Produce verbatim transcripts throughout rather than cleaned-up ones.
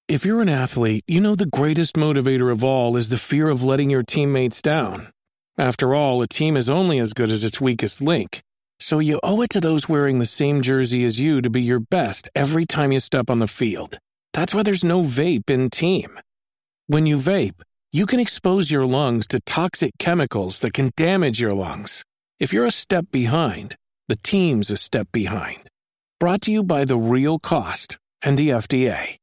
If you're an athlete, you know the greatest motivator of all is the fear of letting your teammates down. After all, a team is only as good as its weakest link. So you owe it to those wearing the same jersey as you to be your best every time you step on the field. That's why there's no vape in team. When you vape, you can expose your lungs to toxic chemicals that can damage your lungs. If you're a step behind, the team's a step behind. Brought to you by The Real Cost and the F D A.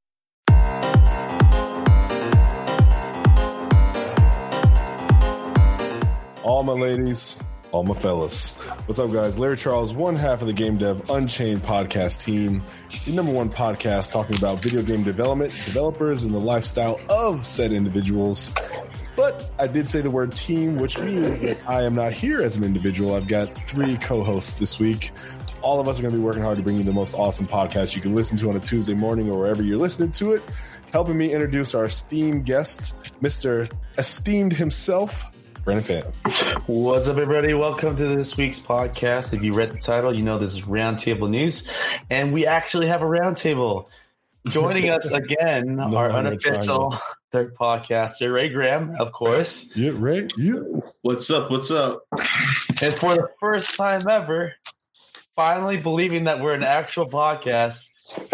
All my ladies, all my fellas. What's up, guys? Larry Charles, one half of the Game Dev Unchained podcast team, the number one podcast talking about video game development, developers, and the lifestyle of said individuals. But I did say the word team, which means that I am not here as an individual. I've got three co-hosts this week. All of us are going to be working hard to bring you the most awesome podcast you can listen to on a Tuesday morning or wherever you're listening to it. Helping me introduce our esteemed guest, Mister Esteemed himself, Brandon Pham. What's up, everybody? Welcome to this week's podcast. If you read the title, you know this is Roundtable News, and we actually have a roundtable. Joining us again, no, our unofficial third podcaster, Ray Graham, of course. Yeah, Ray. Yeah. What's up? What's up? And for the first time ever, finally believing that we're an actual podcast,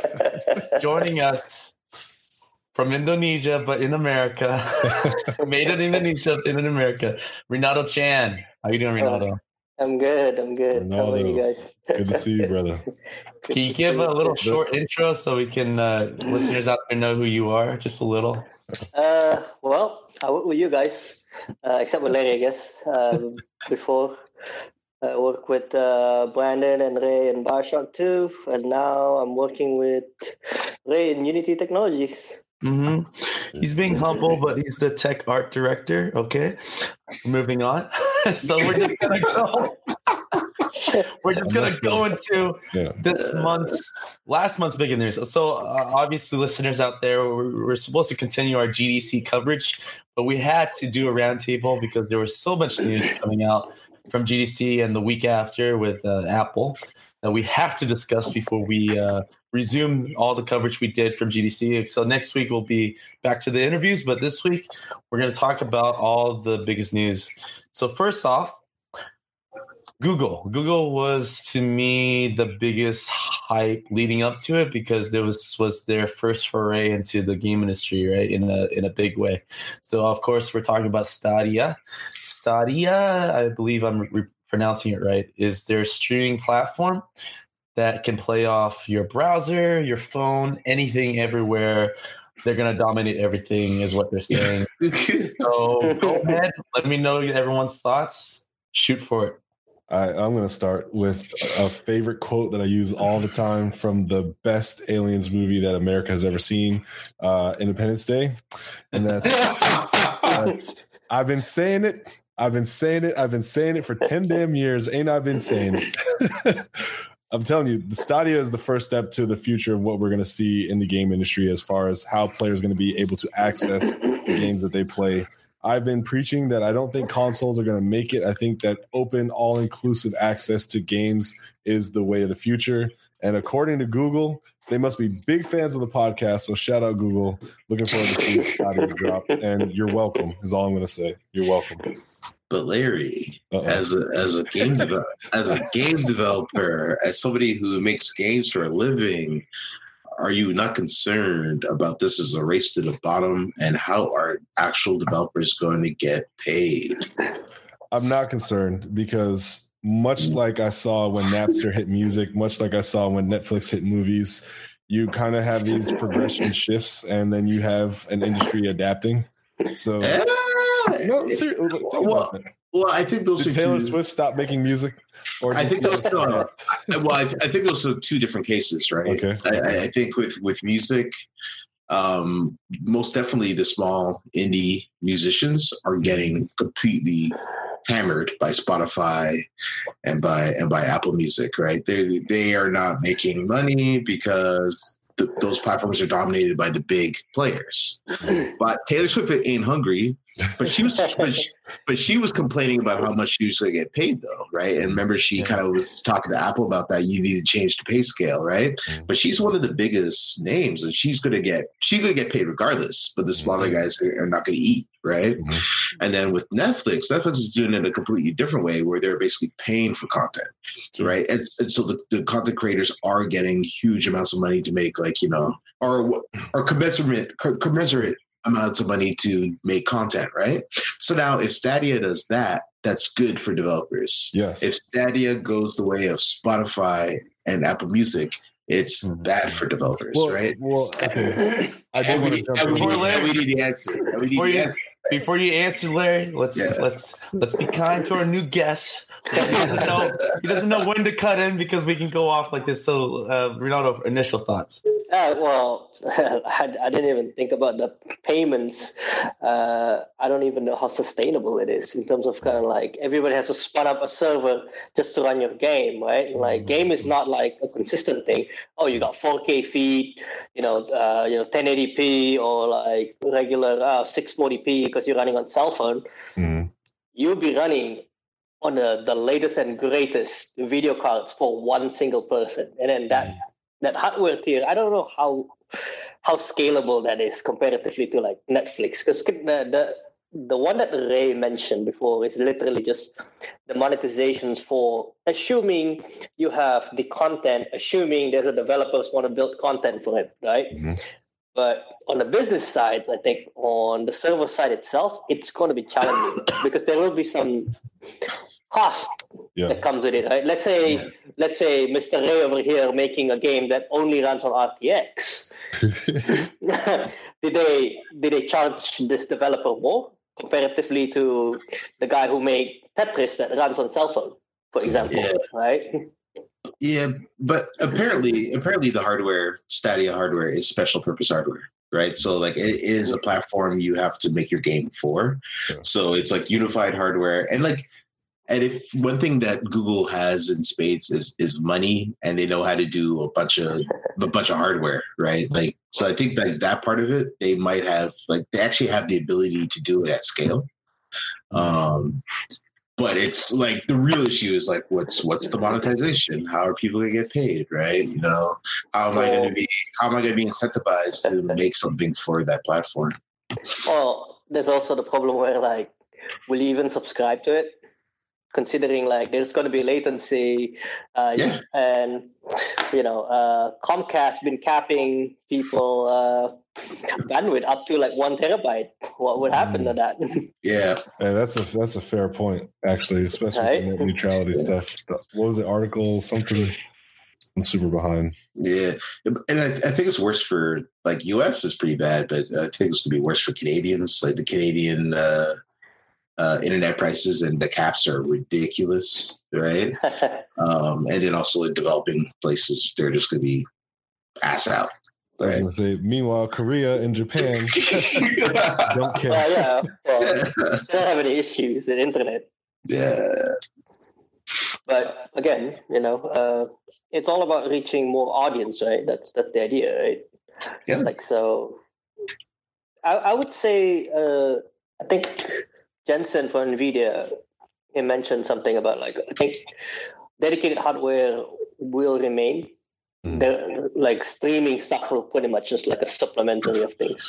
joining us from Indonesia, but in America. Made in Indonesia, in America. Renato Chan. How you doing, Renato? I'm good. I'm good. Renato, how about you guys? Good to see you, brother. Can you give a little short intro so we can, uh, listeners out there know who you are? Just a little. Uh, well, I work with you guys, uh, except with Larry, I guess. Um, before, I worked with uh, Brandon and Ray in Bioshock two, and now I'm working with Ray in Unity Technologies. Mm-hmm. He's being humble, but he's the tech art director. Okay, moving on. So we're just gonna go. We're just gonna go into yeah. this month's, last month's big news. So uh, obviously, listeners out there, we're, we're supposed to continue our G D C coverage, but we had to do a roundtable because there was so much news coming out from G D C and the week after with uh, Apple that we have to discuss before we uh, resume all the coverage we did from G D C. So next week we'll be back to the interviews, but this week we're going to talk about all the biggest news. So first off, Google. Google was, to me, the biggest hype leading up to it because there was was their first foray into the game industry, right, in a in a big way. So of course we're talking about Stadia. Stadia, I believe I'm re- pronouncing it right, is their streaming platform that can play off your browser, your phone, anything, everywhere. They're going to dominate everything is what they're saying. So go ahead. Let me know everyone's thoughts. Shoot for it. I, I'm going to start with a favorite quote that I use all the time from the best Aliens movie that America has ever seen, uh, Independence Day. And that's, that's I've been saying it. I've been saying it. I've been saying it for ten damn years. Ain't I been saying it? I'm telling you, the Stadia is the first step to the future of what we're going to see in the game industry as far as how players are going to be able to access the games that they play. I've been preaching that I don't think consoles are going to make it. I think that open, all-inclusive access to games is the way of the future. And according to Google, they must be big fans of the podcast. So shout out Google. Looking forward to seeing Stadia drop. And you're welcome is all I'm going to say. You're welcome. But Larry, Uh-oh. as a as a game de- as a game developer, as somebody who makes games for a living, are you not concerned about this as a race to the bottom, and how are actual developers going to get paid? I'm not concerned because much like I saw when Napster hit music, much like I saw when Netflix hit movies, you kind of have these progression shifts, and then you have an industry adapting. So, uh, no, seriously, well, well, I think those Did are Taylor two, Swift stop making music. Or I think those are. Well, I, I think those are two different cases, right? Okay. I, I think with with music, um, most definitely the small indie musicians are getting completely hammered by Spotify and by and by Apple Music, right? They they are not making money because the, those platforms are dominated by the big players. But Taylor Swift ain't hungry. But she was, but she, but she was complaining about how much she was going to get paid, though, right? And remember, she yeah. kind of was talking to Apple about that. You need to change the pay scale, right? Mm-hmm. But she's one of the biggest names, and she's going to get she's going to get paid regardless. But the smaller mm-hmm. guys are, are not going to eat, right? Mm-hmm. And then with Netflix, Netflix is doing it in a completely different way, where they're basically paying for content, right? And, and so the, the content creators are getting huge amounts of money to make, like you know, or or commensurate commensurate. amounts of money to make content, right? So now if Stadia does that, that's good for developers. Yes. If Stadia goes the way of Spotify and Apple Music, it's mm-hmm. bad for developers, well, right? Well, okay. I and, we, and, we need, and we need the answer. And we need before, the you, answer. before you answer, Larry, let's yeah. let's let's be kind to our new guest. He doesn't know he doesn't know when to cut in because we can go off like this. So, uh, Renato, initial thoughts. Uh, well, I, I didn't even think about the payments. Uh, I don't even know how sustainable it is in terms of kind of like everybody has to spun up a server just to run your game, right? Like game is not like a consistent thing. Oh, you got four K feed, you know, uh, you know, ten eighty p or like regular uh, six forty p because you're running on cell phone. Mm-hmm. You'll be running on the, the latest and greatest video cards for one single person, and then that. Mm-hmm. That hardware tier, I don't know how how scalable that is comparatively to like Netflix. Because the, the the one that Ray mentioned before is literally just the monetizations for assuming you have the content, assuming there's a developers want to build content for it, right? Mm-hmm. But on the business side, I think on the server side itself, it's going to be challenging because there will be some cost yeah. that comes with it, right? Let's say, yeah. let's say Mister Ray over here making a game that only runs on R T X. did they did they charge this developer more comparatively to the guy who made Tetris that runs on cell phone, for example, yeah. right? Yeah, but apparently, apparently the hardware, Stadia hardware, is special purpose hardware. Right. So like it is a platform you have to make your game for. Yeah. So it's like unified hardware and like. And if one thing that Google has in spades is is money, and they know how to do a bunch of a bunch of hardware, right? Like, so I think that that part of it, they might have like they actually have the ability to do it at scale. Um, but it's like the real issue is like what's what's the monetization? How are people gonna get paid, right? You know, how am I going to be how am I going to be incentivized to make something for that platform? Well, there's also the problem where like, will you even subscribe to it? Considering like there's going to be latency, uh, yeah. and you know uh, Comcast been capping people uh, bandwidth up to like one terabyte. What would happen mm. to that? Yeah, yeah, that's a that's a fair point actually, especially right? with neutrality yeah. stuff. What was the article? Something. I'm super behind. Yeah, and I, I think it's worse for like U S is pretty bad, but I think it's going to be worse for Canadians. Like the Canadian. Uh, Uh, internet prices and the caps are ridiculous, right? um, and then also in developing places, they're just going to be ass out. Right? I was going to say, meanwhile, Korea and Japan don't care. Well, yeah, well, they don't have any issues with internet. Yeah. But again, you know, uh, it's all about reaching more audience, right? That's that's the idea, right? Yeah. Like so, I, I would say, uh, I think. Jensen for NVIDIA, he mentioned something about like, I think dedicated hardware will remain. Mm. The, like streaming stuff will pretty much just like a supplementary of things.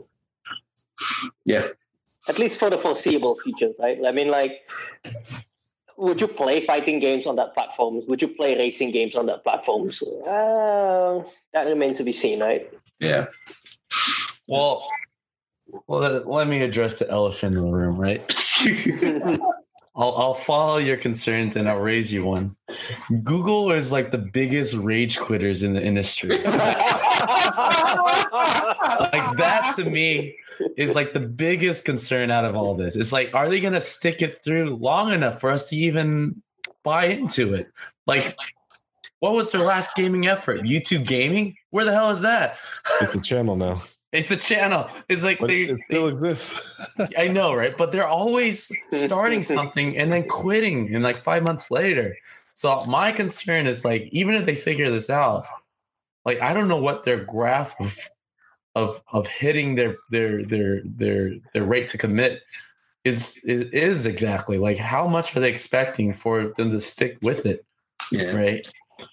Yeah. At least for the foreseeable future, right? I mean, like, would you play fighting games on that platform? Would you play racing games on that platform? Uh, that remains to be seen, right? Yeah. Well, Well, let me address the elephant in the room, right? I'll, I'll follow your concerns and I'll raise you one. Google is like the biggest rage quitters in the industry. Like that to me is like the biggest concern out of all this. It's like, are they going to stick it through long enough for us to even buy into it? Like, what was their last gaming effort? YouTube Gaming? Where the hell is that? It's a channel now. It's a channel. It's like but they it still exists. I know, right? But they're always starting something and then quitting, and like five months later. So my concern is like, even if they figure this out, like I don't know what their graph of of of hitting their their their their their rate to commit is is, is exactly like how much are they expecting for them to stick with it? Yeah. Right.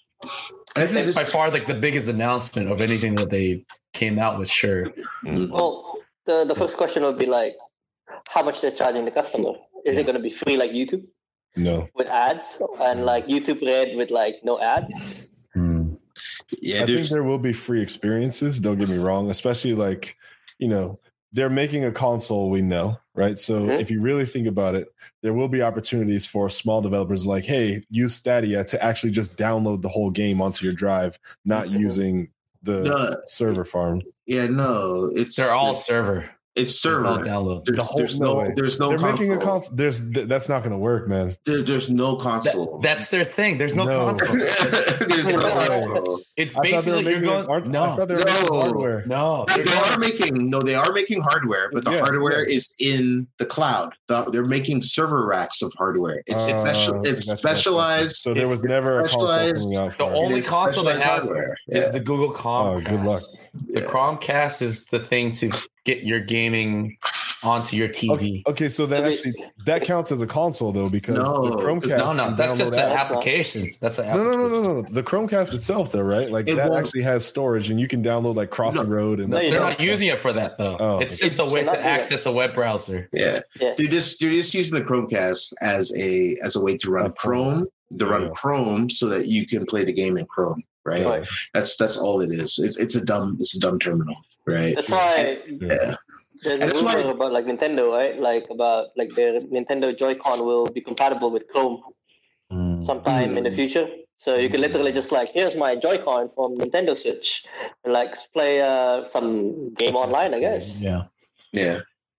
And this is by far like the biggest announcement of anything that they came out with. Sure. Well, the the first question would be like, how much they're charging the customer? Is it going to be free like YouTube? No. With ads and like YouTube Red with like no ads? Hmm. Yeah, I think there will be free experiences. Don't get me wrong, especially like, you know, they're making a console, we know, right? So mm-hmm. if you really think about it, there will be opportunities for small developers like, hey, use Stadia to actually just download the whole game onto your drive, not mm-hmm. using the no, server farm. Yeah, no, it's they're all server. It's server download. There's, the whole, there's no, no, there's no. They're console. making a console. There's th- that's not going to work, man. There, there's no console. That, that's their thing. There's no, no. console. there's no console. It's basically you're going. Art, no, I thought they were no, making hardware. No, they are making. No, they are making hardware, but the yeah, hardware yeah. is in the cloud. The, they're making server racks of hardware. It's uh, special. It's specialized. So there was never a console coming out. The only console they have hardware. is yeah. the Google Chromecast. Oh, good luck. The yeah. Chromecast is the thing to get your gaming onto your T V. Okay, okay, so that actually that counts as a console though, because no, the Chromecast. No, no, that's just an application. That's an application. No, no, no, no, no. The Chromecast itself, though, right? Like it that won't. actually has storage, and you can download like Crossing no, Road. And no, they're not using it for that though. Oh, it's just it's, a way to access a web browser. Yeah, yeah. They're just they're just using the Chromecast as a as a way to run Chrome, to run yeah. Chrome, so that you can play the game in Chrome. Right? right. That's that's all it is. It's it's a dumb it's a dumb terminal. Right. That's why. Yeah. There's a rumor about like Nintendo, right? Like about like their Nintendo Joy-Con will be compatible with Chrome mm. sometime mm. in the future. So you can literally just like, here's my Joy-Con from Nintendo Switch, and like play uh, some game That's online, I guess. Yeah, yeah,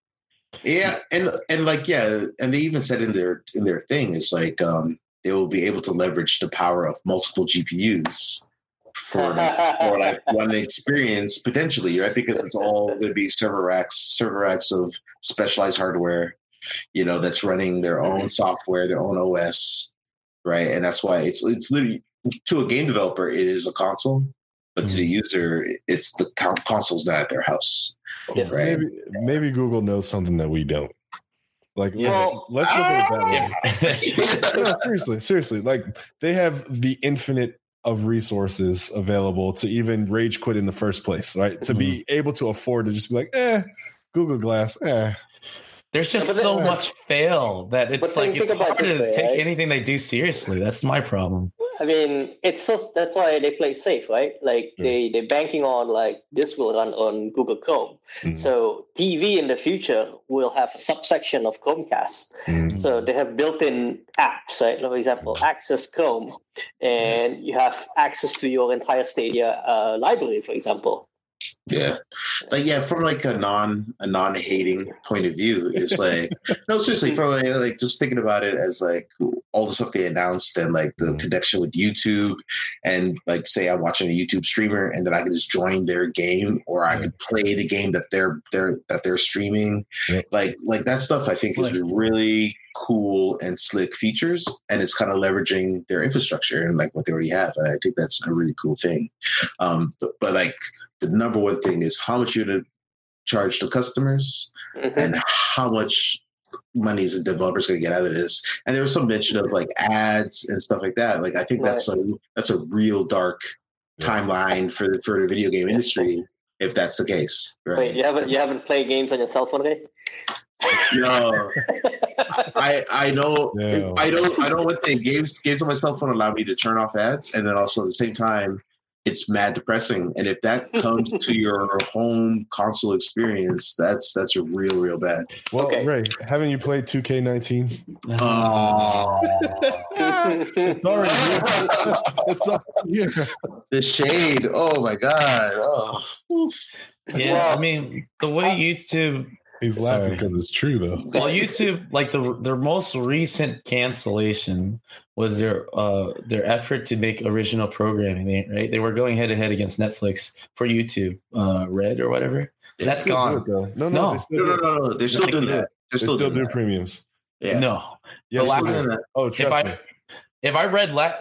yeah, and and like yeah, and they even said in their in their thing is like um, they will be able to leverage the power of multiple G P Us. For, for like one experience potentially, right? Because it's all going to be server racks, server racks of specialized hardware, you know, that's running their own software, their own O S, right? And that's why it's it's literally to a game developer, it is a console, but mm-hmm. to the user, it's the console's not at their house, yeah. right? Maybe, maybe Google knows something that we don't. Like, yeah. let's look at it that way. No, seriously, seriously, like they have the infinite of resources available to even rage quit in the first place, right? To mm-hmm. be able to afford to just be like, eh, Google Glass, eh. There's just yeah, so then, much fail that it's like it's hard to way, take right? anything they do seriously. That's my problem. I mean, it's so that's why they play safe, right? Like yeah. they they're banking on like this will run on Google Chrome. Mm-hmm. So T V in the future will have a subsection of Chromecast. Mm-hmm. So they have built-in apps, right? For example, Access Chrome, and you have access to your entire Stadia uh, library, for example. Yeah, like yeah, from like a non a non hating point of view, it's like no, seriously, from like, like just thinking about it as like all the stuff they announced and like the connection with YouTube, and like say I'm watching a YouTube streamer and then I can just join their game or I could play the game that they're they're that they're streaming, like like that stuff I think is really cool and slick features, and it's kind of leveraging their infrastructure and like what they already have. And I think that's a really cool thing. Um, but, but like. The number one thing is how much you're going to charge the customers mm-hmm. and how much money is the developers going to get out of this. And there was some mention of like ads and stuff like that. Like, I think right. that's a, that's a real dark yeah. timeline for the, for the video game industry. If that's the case. Right? Wait, you haven't, you haven't played games on your cell phone, right? No, I I know yeah. I don't I don't want the games games on my cell phone allow me to turn off ads, and then also at the same time it's mad depressing. And if that comes to your home console experience, that's that's a real, real bad. Well, okay. Ray, haven't you played two K nineteen? Oh. It's already here. It's already here. The shade. Oh my God. Oh. Yeah, well, I mean, the way YouTube He's laughing because it's true, though. Well, YouTube, like the their most recent cancellation was their uh, their effort to make original programming. Right, they were going head to head against Netflix for YouTube, uh, Red or whatever. They That's gone. It, no, no, no, no, no, no, no. They're still doing that. They're they still, still doing premiums. Yeah. No. Yeah. Last, oh, trust if I, me. If I read la-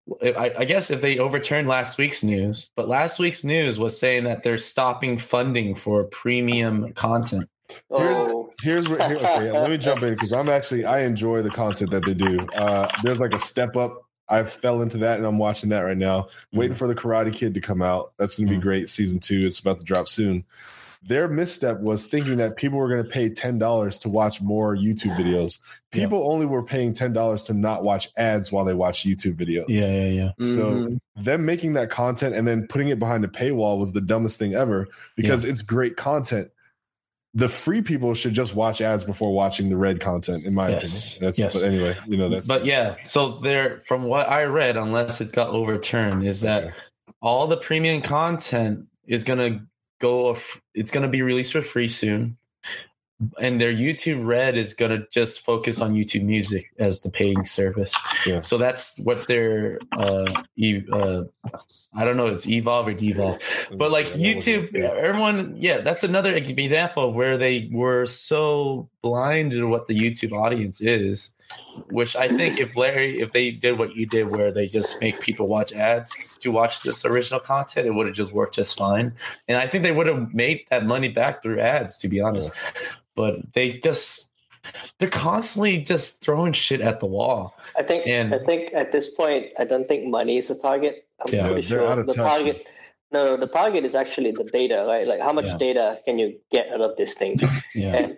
I, I guess if they overturn last week's news, but last week's news was saying that they're stopping funding for premium content. Oh. Here's, here's where, here, okay, let me jump in because I'm actually, I enjoy the content that they do. Uh, there's like a step up. I fell into that and I'm watching that right now, mm-hmm. waiting for the Karate Kid to come out. That's going to be mm-hmm. great. Season two, it's about to drop soon. Their misstep was thinking that people were going to pay ten dollars to watch more YouTube videos. People yeah. only were paying ten dollars to not watch ads while they watch YouTube videos. Yeah, yeah, yeah. So mm-hmm. them making that content and then putting it behind a paywall was the dumbest thing ever because yeah. it's great content. The free people should just watch ads before watching the red content, in my yes. opinion. That's yes. But anyway, you know, that's. But yeah, so there, from what I read, unless it got overturned, is that okay. all the premium content is going to go, it's going to be released for free soon. And their YouTube Red is going to just focus on YouTube Music as the paying service. Yeah. So that's what they're, uh, uh, I don't know, it's Evolve or Devolve. But like YouTube, everyone, yeah, that's another example of where they were so blind to what the YouTube audience is, which I think if Larry, if they did what you did where they just make people watch ads to watch this original content, it would have just worked just fine. And I think they would have made that money back through ads, to be honest. Yeah. But they just, they're constantly just throwing shit at the wall. I think, and, I think at this point, I don't think money is the target. I'm yeah, pretty sure the target, no, the target is actually the data, right? Like how much yeah. data can you get out of this thing? Yeah. And,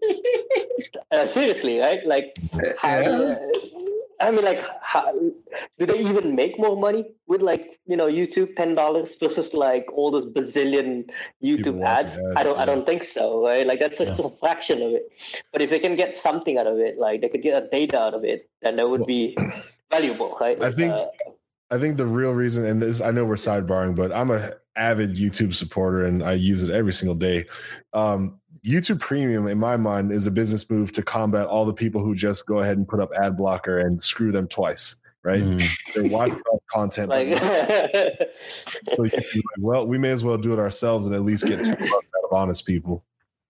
uh, seriously, right? Like, how, uh, I mean, like, how, do they even make more money with like, you know, YouTube ten dollars versus like all those bazillion YouTube ads? ads? I don't, yeah. I don't think so, right? Like that's just yeah. a fraction of it. But if they can get something out of it, like they could get a data out of it, then that would be valuable, right? I think, uh, I think the real reason, and this, I know we're sidebarring, but I'm a avid YouTube supporter and I use it every single day. Um, YouTube Premium, in my mind, is a business move to combat all the people who just go ahead and put up ad blocker and screw them twice, right? Mm. They watch content. Like, so you can be like, well, we may as well do it ourselves and at least get ten bucks out of honest people.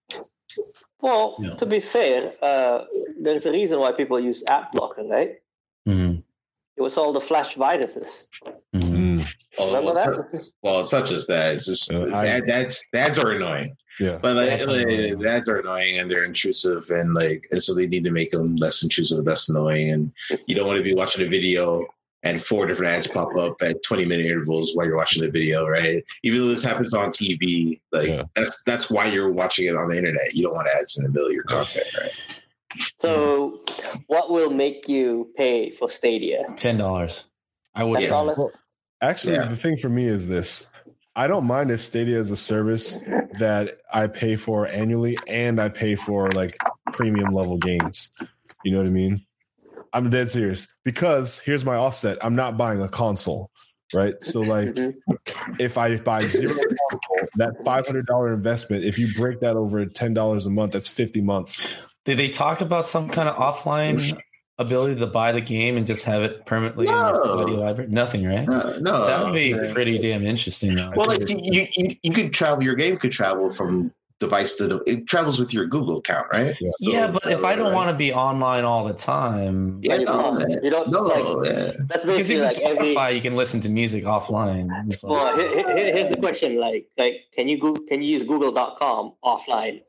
Well, yeah. to be fair, uh, there's a reason why people use ad blocker, right? Mm-hmm. It was all the flash viruses. Mm-hmm. Remember well, that? It's, well, it's not just that. It's just uh, I, that, that's ads are annoying. Yeah, but like, like the ads are annoying and they're intrusive and like, and so they need to make them less intrusive, less annoying. And you don't want to be watching a video and four different ads pop up at twenty minute intervals while you're watching the video, right? Even though this happens on T V, like yeah. that's that's why you're watching it on the internet. You don't want ads in the middle of your content, right? So, what will make you pay for Stadia? Ten dollars. I would. Yeah. Well, actually, yeah. the thing for me is this. I don't mind if Stadia is a service that I pay for annually and I pay for like premium level games. You know what I mean? I'm dead serious because here's my offset. I'm not buying a console, right? So like if I buy zero console, that five hundred dollars investment, if you break that over ten dollars a month, that's fifty months. Did they talk about some kind of offline ability to buy the game and just have it permanently no. in your video library? Nothing, right? No, no that would be man. pretty damn interesting. Though. Well, like you, you, you could travel. Your game could travel from device to it travels with your Google account, right? Yeah, yeah so, but if I don't right? want to be online all the time, yeah, no, you don't. No, like, yeah. That's basically like Spotify. Every... You can listen to music offline. Well, here, here, here's the question: like, like, can you go? Can you use Google dot com offline?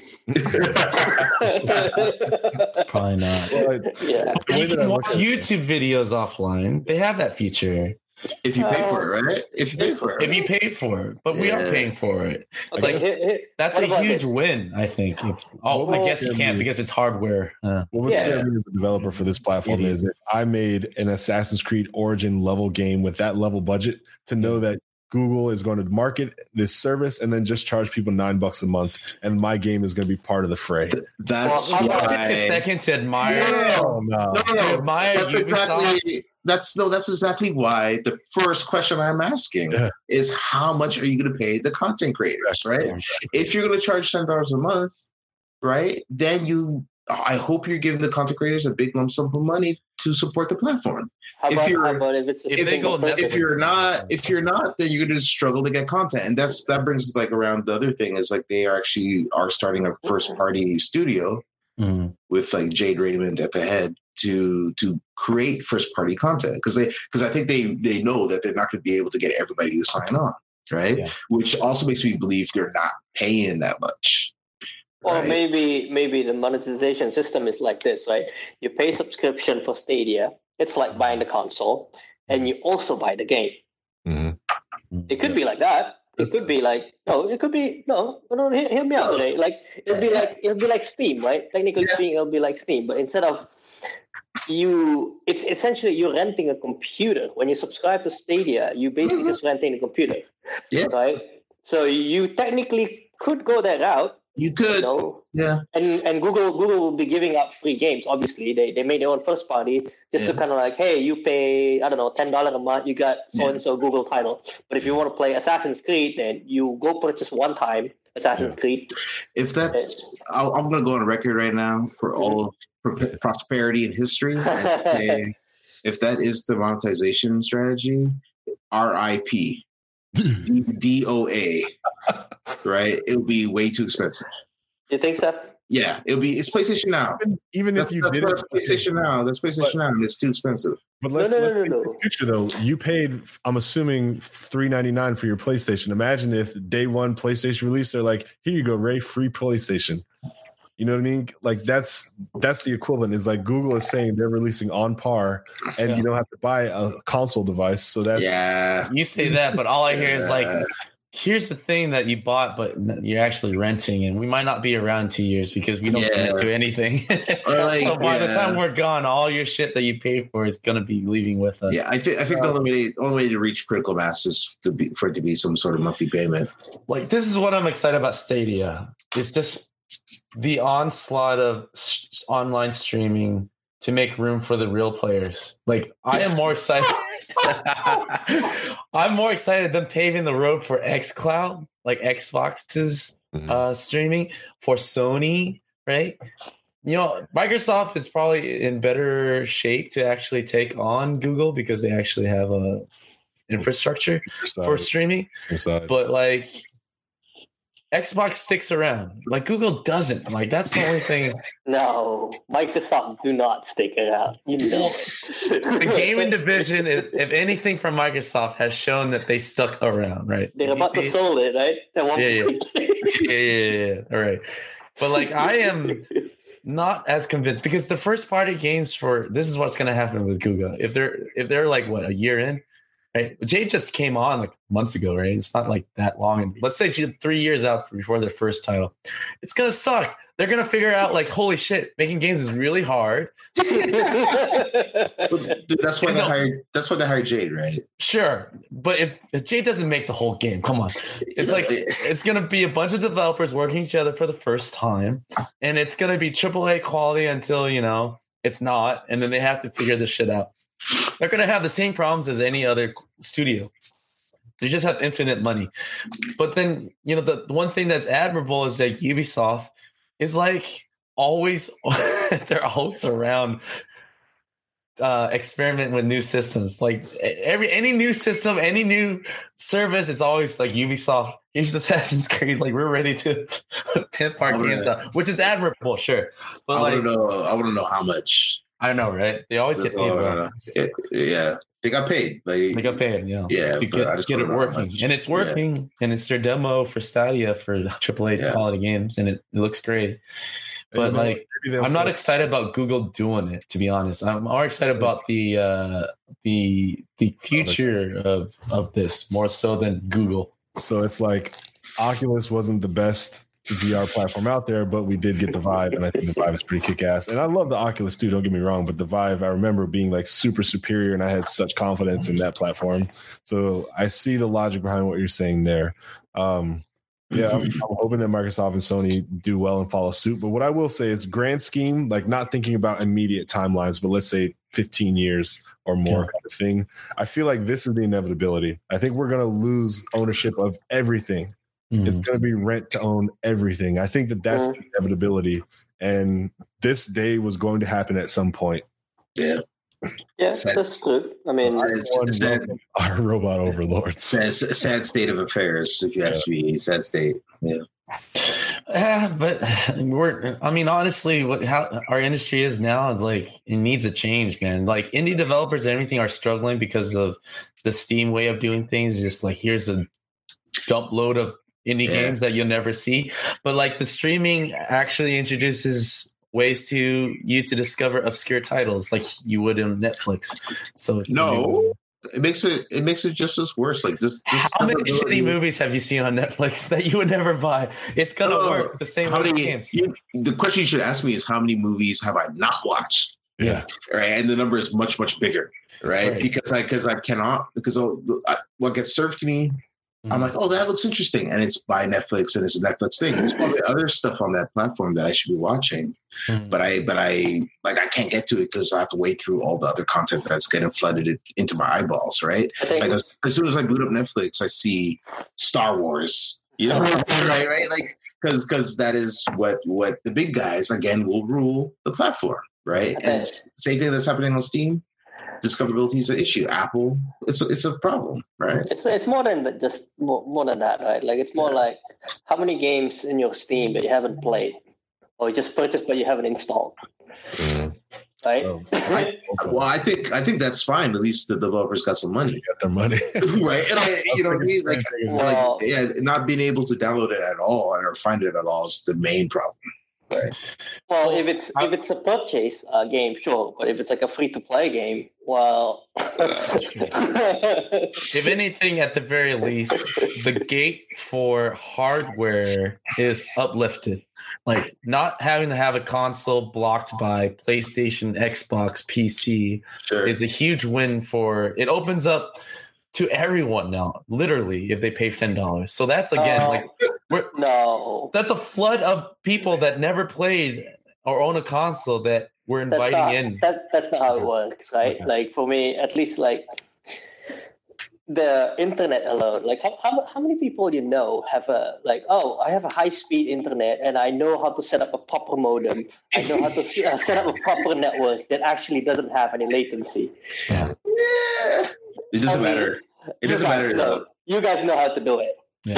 Probably not. Well, yeah, you can watch YouTube videos offline. They have that feature. If you pay for it, right? If you pay for it, if you pay for it, but we yeah. are paying for it. Okay, like here, here, that's a huge this? win, I think. If, oh, well, I guess you can't because it's hardware. Uh, well, what's yeah. the developer for this platform Idiot. is if I made an Assassin's Creed Origin level game with that level budget, to know that Google is going to market this service and then just charge people nine bucks a month, and my game is going to be part of the fray. Th- that's well, why. Take a second to admire. No, no, no, no. Admire that's exactly. That's no. That's exactly why the first question I'm asking yeah. is how much are you going to pay the content creators, right? Yeah. If you're going to charge ten dollars a month, right, then you. I hope you're giving the content creators a big lump sum of money to support the platform. How if about, you're, how about if it's if they go if you're not, if you're not, then you're going to struggle to get content, and that's that brings us like around the other thing is like they are actually are starting a first party studio mm-hmm. with like Jade Raymond at the head, to to create first party content because they because I think they they know that they're not going to be able to get everybody to sign on, right? Yeah. Which also makes me believe they're not paying that much. Or right? maybe maybe the monetization system is like this, right? You pay subscription for Stadia. It's like buying the console, and you also buy the game. Mm-hmm. It could be like that. It could be like no. It could be no. No, hear, hear me out, right? Like it'll be like it'll be like Steam, right? Technically yeah. speaking, it'll be like Steam, but instead of you, it's essentially you're renting a computer. When you subscribe to Stadia, you basically just renting a computer, yeah. right? So you technically could go that route. You could, you know? yeah. And and Google Google will be giving out free games. Obviously, they they made their own first party just yeah. to kind of like, hey, you pay I don't know ten dollars a month, you got so and so Google title. But if you want to play Assassin's Creed, then you go purchase one time Assassin's yeah. Creed. If that's, and, I'm going to go on record right now for all for prosperity and history. Okay. If that is the monetization strategy, R I P D O A right? It'll be way too expensive. You think so? Yeah, it'll be. It's PlayStation Now. Even, even if that's, you that's did it, PlayStation Now, that's PlayStation but, Now. It's too expensive. But let's, no, no, let's no, no, no. future though. You paid, I'm assuming, three ninety-nine for your PlayStation. Imagine if day one PlayStation release, they're like, "Here you go, Ray, free PlayStation." You know what I mean? Like that's that's the equivalent. Is like Google is saying they're releasing on par, and yeah. you don't have to buy a console device. So that's yeah. You say that, but all I hear yeah. is like, here's the thing that you bought, but you're actually renting, and we might not be around two years because we don't yeah. commit to anything. Like, so by yeah. the time we're gone, all your shit that you paid for is going to be leaving with us. Yeah, I think I think uh, the only way, only way to reach critical mass is to be, for it to be some sort of monthly payment. Like this is what I'm excited about Stadia. It's just the onslaught of s- online streaming to make room for the real players. Like I am more excited. I'm more excited than paving the road for xCloud, like Xbox's mm-hmm. uh, streaming for Sony, right? You know, Microsoft is probably in better shape to actually take on Google because they actually have a infrastructure Inside. for streaming. Inside. But like Xbox sticks around, like Google doesn't. Like that's the only thing. No, Microsoft do not stick around. You know, the gaming division is, if anything, from Microsoft has shown that they stuck around. Right? They're about to sell it, right? Yeah, yeah. yeah, yeah, yeah. All right, but like I am not as convinced because the first party games for this is what's going to happen with Google. If they're if they're like what a year in. Right, Jade just came on like months ago, right? It's not like that long. And let's say she had three years out before their first title. It's gonna suck. They're gonna figure out like, holy shit, making games is really hard. Dude, that's why they hired. That's why they hired Jade, right? Sure, but if, if Jade doesn't make the whole game, come on, it's like it's gonna be a bunch of developers working each other for the first time, and it's gonna be triple A quality until you know it's not, and then they have to figure this shit out. They're going to have the same problems as any other studio. They just have infinite money. But then, you know, the, the one thing that's admirable is that Ubisoft is like always, they're always around uh, experimenting with new systems. Like every any new system, any new service is always like Ubisoft. Here's Assassin's Creed. Like we're ready to pimp our games out, which is admirable, sure. But I like, want to know. I want to know how much. I know, right? They always get paid. Oh, it, yeah, they got paid. Like, they got paid, you know, yeah. To get, get it working, and it's working, yeah. and it's their demo for Stadia for triple A yeah. quality games, and it, it looks great. But maybe, like, maybe I'm not excited about Google doing it. To be honest, I'm more excited about the uh, the the future of of this more so than Google. So it's like Oculus wasn't the best V R platform out there, but we did get the Vive, and I think the Vive is pretty kick-ass. And I love the Oculus too, don't get me wrong, but the Vive, I remember being like super superior, and I had such confidence in that platform. So I see the logic behind what you're saying there. Um, yeah, I'm, I'm hoping that Microsoft and Sony do well and follow suit. But what I will say is grand scheme, like not thinking about immediate timelines, but let's say fifteen years or more kind of thing. I feel like this is the inevitability. I think we're going to lose ownership of everything. Mm. It's going to be rent to own everything. I think that that's mm. the inevitability. And this day was going to happen at some point. Yeah. Yeah, sad. That's true. I mean, so sad, our robot overlords. Sad, sad state of affairs, if you ask yeah. me. Sad state. Yeah. Yeah, but we're, I mean, honestly, what how our industry is now is like, it needs a change, man. Like indie developers and everything are struggling because of the Steam way of doing things. Just like, here's a dump load of indie yeah. games that you'll never see. But like the streaming actually introduces ways to you to discover obscure titles like you would in Netflix. So it's no. It makes it it makes it just as worse. Like just, just how many shitty movies have you seen on Netflix that you would never buy? It's gonna uh, work the same way. Games. You, the question you should ask me is how many movies have I not watched? Yeah, right. And the number is much much bigger, right? right. Because I because I cannot because I, what gets served to me, mm-hmm. I'm like, oh, that looks interesting, and it's by Netflix and it's a Netflix thing. There's probably other stuff on that platform that I should be watching. Mm-hmm. But I, but I, like, I can't get to it because I have to wait through all the other content that's getting flooded it, into my eyeballs, right? Like, as, as soon as I boot up Netflix, I see Star Wars, you know, right, right? Like, because because that is what what the big guys again will rule the platform, right? Okay. And same thing that's happening on Steam. Discoverability is an issue. Apple, it's a, it's a problem, right? It's it's more than just more, more than that, right? Like, it's more yeah. like how many games in your Steam that you haven't played. Or you just purchased, but you haven't installed, mm. right? Oh. I, well, I think I think that's fine. At least the developers got some money. Got their money, right? And I, you know what I mean? Like, well, like, yeah, not being able to download it at all or find it at all is the main problem. Right? Well, if it's if it's a purchase uh, game, sure, but if it's like a free to play game, well, if anything, at the very least, the gate for hardware is uplifted. Like not having to have a console blocked by PlayStation, Xbox, P C sure. is a huge win for it. Opens up to everyone now, literally, if they pay ten dollars. So that's again uh, like we're, no, that's a flood of people that never played or own a console that we're inviting that's not, in. That, that's not how it works, right? Okay. Like for me, at least, like the internet alone. Like how, how how many people you know have a like? Oh, I have a high speed internet, and I know how to set up a proper modem. I know how to uh, set up a proper network that actually doesn't have any latency. Yeah. yeah. It doesn't I mean, matter. It doesn't matter. Know, though. You guys know how to do it. Yeah.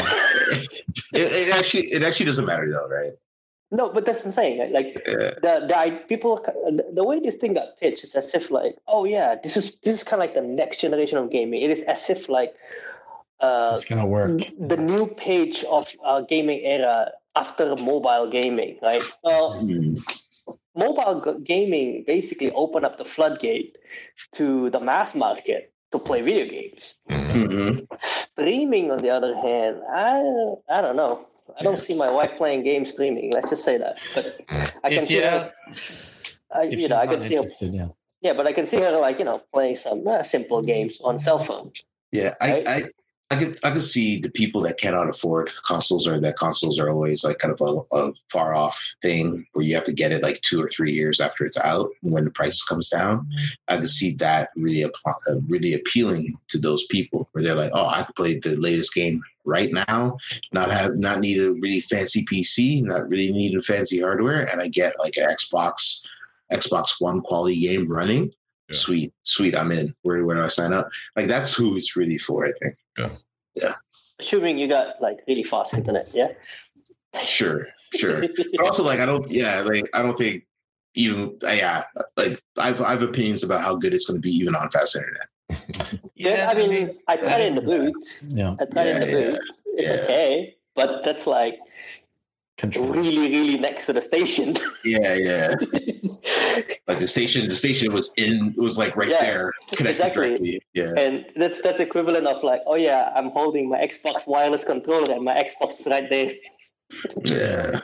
it, it actually, it actually doesn't matter though, right? No, but that's what I'm saying. Like yeah. the the people, the way this thing got pitched is as if like, oh yeah, this is this is kind of like the next generation of gaming. It is as if like uh, it's gonna work. The new page of uh, gaming era after mobile gaming, right? Well. Mm. Mobile g- gaming basically opened up the floodgate to the mass market to play video games. Mm-hmm. Streaming, on the other hand, I I don't know. I don't see my wife playing games streaming. Let's just say that. But I can if see yeah, her. I, you know, I can see her. Yeah. yeah, but I can see her like you know playing some uh, simple games on cell phone. Yeah, right? I. I I could I could see the people that cannot afford consoles or that consoles are always like kind of a, a far off thing where you have to get it like two or three years after it's out when the price comes down. Mm-hmm. I could see that really uh, really appealing to those people where they're like, oh, I could play the latest game right now, not have not need a really fancy P C, not really need a fancy hardware, and I get like an Xbox Xbox One quality game running. Yeah. Sweet, sweet. I'm in. Where where do I sign up? Like that's who it's really for, I think. Yeah, yeah. Assuming you got like really fast internet, yeah. Sure, sure. But also, like I don't, yeah, like I don't think even, yeah, like I've I've opinions about how good it's going to be even on fast internet. yeah, I mean, I tried it in the boot. Yeah, I tried yeah, in the boot. Yeah, it's yeah. okay, but that's like Control. really, really next to the station. Yeah, yeah. Like the station, the station was in, it was like right yeah, there, connected exactly. directly. Yeah, and that's that's equivalent of like, oh yeah, I'm holding my Xbox wireless controller and my Xbox is right there. Yeah.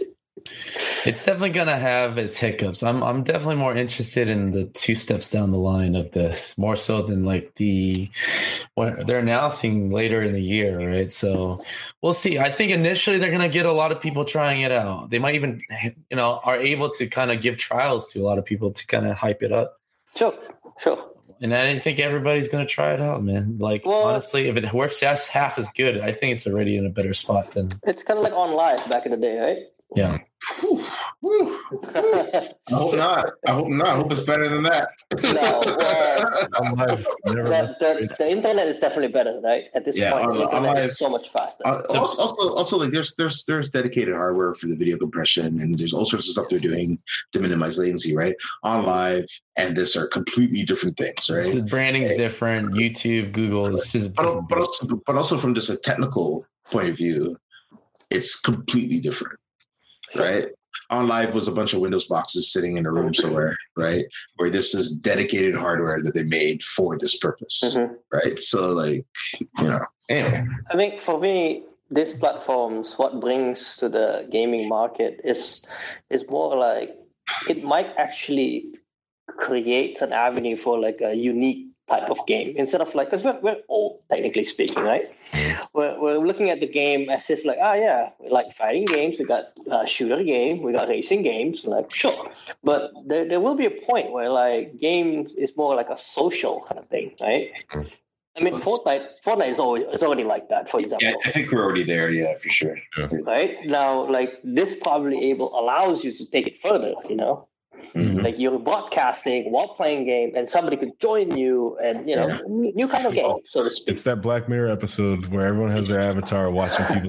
It's definitely gonna have its hiccups. I'm I'm definitely more interested in the two steps down the line of this, more so than like the what they're announcing later in the year, right? So we'll see. I think initially they're gonna get a lot of people trying it out. They might even, you know, are able to kind of give trials to a lot of people to kind of hype it up. Sure, sure. And I didn't think everybody's gonna try it out, man. Like well, honestly, if it works just half as good, I think it's already in a better spot than it's kind of like On Live back in the day, right? Yeah. Woo. I hope not. I hope not. I hope it's better than that. No, well, the, the, the internet is definitely better, right? At this yeah, point, on, the internet on live, is so much faster. Uh, also, also, also, like there's there's there's dedicated hardware for the video compression, and there's all sorts of stuff they're doing to minimize latency, right? On live and this are completely different things, right? So branding's hey. different. YouTube, Google, it's just but, but also, but also from just a technical point of view, it's completely different, right? On live was a bunch of Windows boxes sitting in a room somewhere, right? Where this is dedicated hardware that they made for this purpose, mm-hmm. right? So, like, you know, anyway. I think for me, these platforms, what brings to the gaming market is is more like it might actually create an avenue for like a unique type of game instead of like, because we're, we're old, technically speaking, right? We're, we're looking at the game as if like, ah, yeah, we like fighting games, we got a shooter game, we got racing games, like, sure. But there, there will be a point where like games is more like a social kind of thing, right? I mean, Fortnite, Fortnite is always it's already like that, for example. Yeah, I think we're already there, yeah, for sure. Yeah. Right? Now, like, this probably able allows you to take it further, you know? Mm-hmm. Like you're broadcasting while playing game, and somebody could join you, and you know, yeah. new kind of game, so to speak. It's that Black Mirror episode where everyone has their avatar watching people.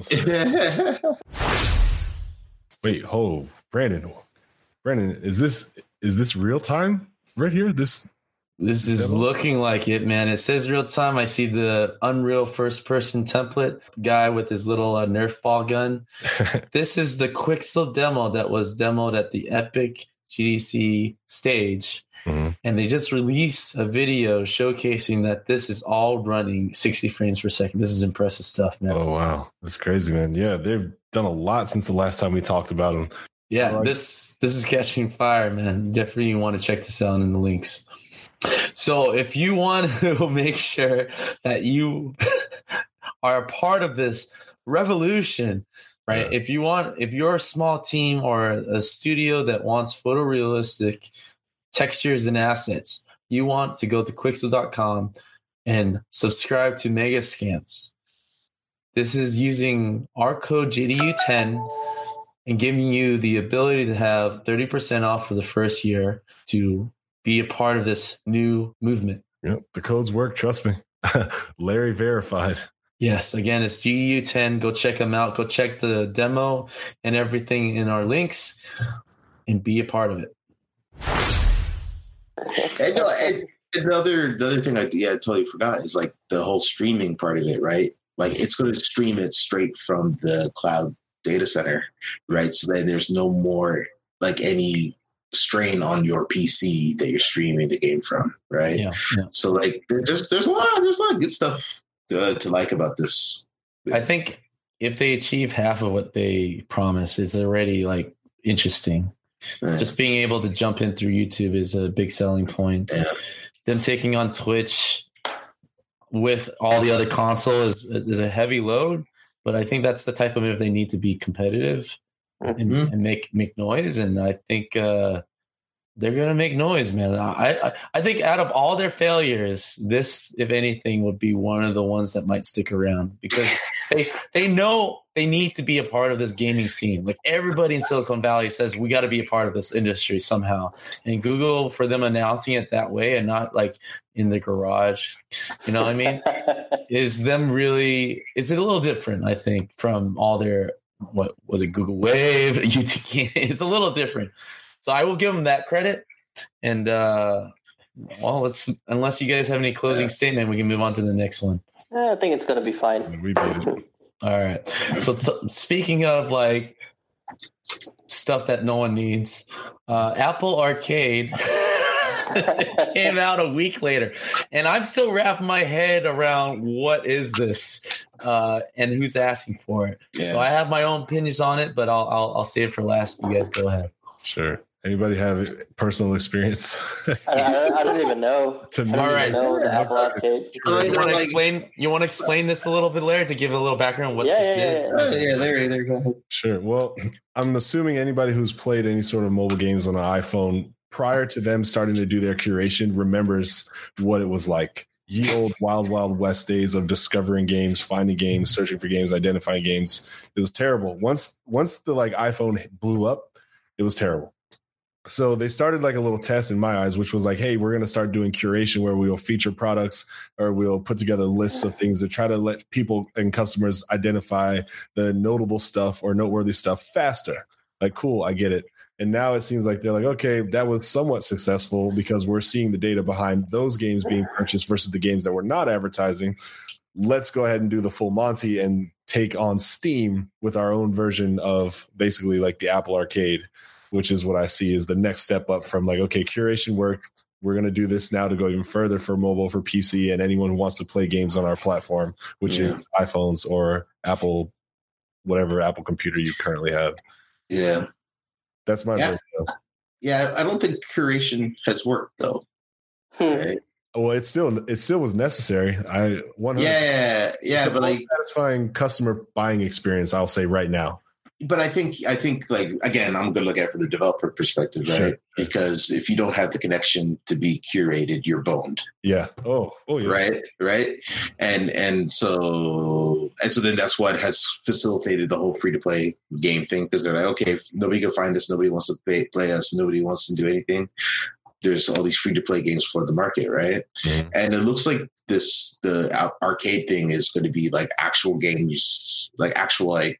Wait, ho, Brandon, Brandon, is this is this real time right here? This this is demo? Looking like it, man. It says real time. I see the Unreal first person template guy with his little uh, Nerf ball gun. This is the Quixel demo that was demoed at the Epic G D C stage, mm-hmm. and they just released a video showcasing that this is all running sixty frames per second. This is impressive stuff, man. Oh wow, that's crazy, man. Yeah, they've done a lot since the last time we talked about them. Yeah, like- this this is catching fire, man. Definitely want to check this out in the links. So if you want to make sure that you are a part of this revolution, right. Yeah. If you want, if you're a small team or a studio that wants photorealistic textures and assets, you want to go to Quixel dot com and subscribe to Megascans. This is using our code J D U ten and giving you the ability to have thirty percent off for the first year to be a part of this new movement. Yep, the codes work. Trust me. Larry verified. Yes, again, it's G D U ten. Go check them out. Go check the demo and everything in our links and be a part of it. And, no, and, and the other the other thing I yeah I totally forgot is like the whole streaming part of it, right? Like it's going to stream it straight from the cloud data center, right? So then there's no more like any strain on your P C that you're streaming the game from, right? Yeah, yeah. So like there's there's a lot there's a lot of good stuff to, to like about this. I think if they achieve half of what they promise, it's already like interesting. Yeah. Just being able to jump in through YouTube is a big selling point. Yeah. Them taking on Twitch with all the other console is, is, is a heavy load, but I think that's the type of move they need to be competitive and, mm-hmm. and make make noise. And I think uh, they're going to make noise, man. I, I I think out of all their failures, this, if anything, would be one of the ones that might stick around because they they know they need to be a part of this gaming scene. Like everybody in Silicon Valley says, we got to be a part of this industry somehow. And Google, for them announcing it that way and not like in the garage, you know what I mean, is them really, it's a little different, I think, from all their, what was it, Google Wave, U T, it's a little different. So I will give them that credit. And, uh, well, let's, unless you guys have any closing statement, we can move on to the next one. I think it's going to be fine. We beat it. All right. So t- speaking of like stuff that no one needs, uh, Apple Arcade came out a week later, and I'm still wrapping my head around what is this uh, and who's asking for it. Yeah. So I have my own opinions on it, but I'll I'll, I'll save it for last. You guys go ahead. Sure. Anybody have personal experience? I, I, I don't even know. To me, all right. Know the Apple Arcade. You want to explain? You want to explain this a little bit, Larry, to give it a little background? What yeah, this yeah, is? Yeah, yeah. yeah, Larry, there you go. Sure. Well, I'm assuming anybody who's played any sort of mobile games on an iPhone prior to them starting to do their curation remembers what it was like. Ye old wild, wild west days of discovering games, finding games, searching for games, identifying games. It was terrible. Once, once the like iPhone blew up, It was terrible. So they started like a little test in my eyes, which was like, hey, we're going to start doing curation where we'll feature products or we'll put together lists of things to try to let people and customers identify the notable stuff or noteworthy stuff faster. Like, cool, I get it. And now it seems like they're like, okay, that was somewhat successful because we're seeing the data behind those games being purchased versus the games that we're not advertising. Let's go ahead and do the full Monty and take on Steam with our own version of basically like the Apple Arcade, which is what I see is the next step up from like, okay, curation work. We're going to do this now to go even further for mobile, for P C, and anyone who wants to play games on our platform, which yeah. is iPhones or Apple, whatever Apple computer you currently have. Yeah. That's my yeah. version. Yeah, I don't think curation has worked though. Right? Well, it still it still was necessary. I one yeah yeah yeah, but like satisfying customer buying experience. I'll say right now. But I think I think like again, I'm going to look at it from the developer perspective, right? Sure. Because if you don't have the connection to be curated, you're boned. Yeah. Oh. Oh yeah. Right. Right. And and so and so then that's what has facilitated the whole free to play game thing because they're like, okay, if nobody can find us, nobody wants to play, play us, nobody wants to do anything. There's all these free to play games flood the market, right? Mm-hmm. And it looks like this the arcade thing is going to be like actual games, like actual like.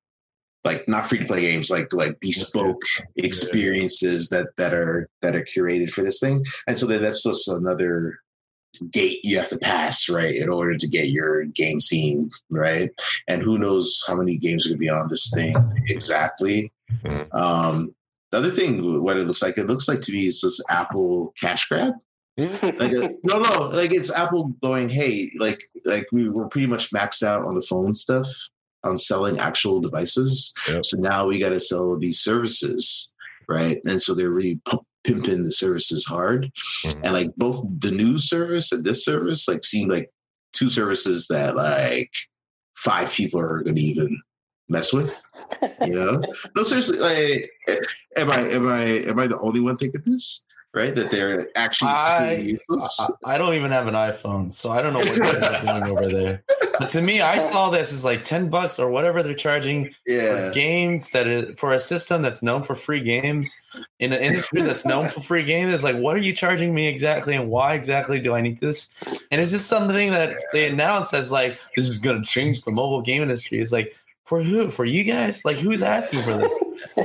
Like not free to play games, like like bespoke experiences that, that are that are curated for this thing, and so then that's just another gate you have to pass, right, in order to get your game scene right. And who knows how many games are going to be on this thing exactly. Mm-hmm. Um, the other thing, what it looks like, it looks like to me is just Apple cash grab. like a, no, no, like it's Apple going, hey, like like we were pretty much maxed out on the phone stuff. On selling actual devices. Yep. So now we got to sell these services, right? And so they're really p- pimping the services hard. Mm-hmm. And like both the news service and this service like seem like two services that like five people are going to even mess with, you know? No, seriously, like, am I, am I, am I the only one thinking this? Right, that they're actually. I, I, I don't even have an iPhone, so I don't know what they're doing over there. But to me, I saw this as like ten bucks or whatever they're charging yeah. for games that is, for a system that's known for free games in an industry that's known for free games. It's like, what are you charging me exactly, and why exactly do I need this? And it's just something that they announced as like this is going to change the mobile game industry. It's like for who? For you guys? Like who's asking for this?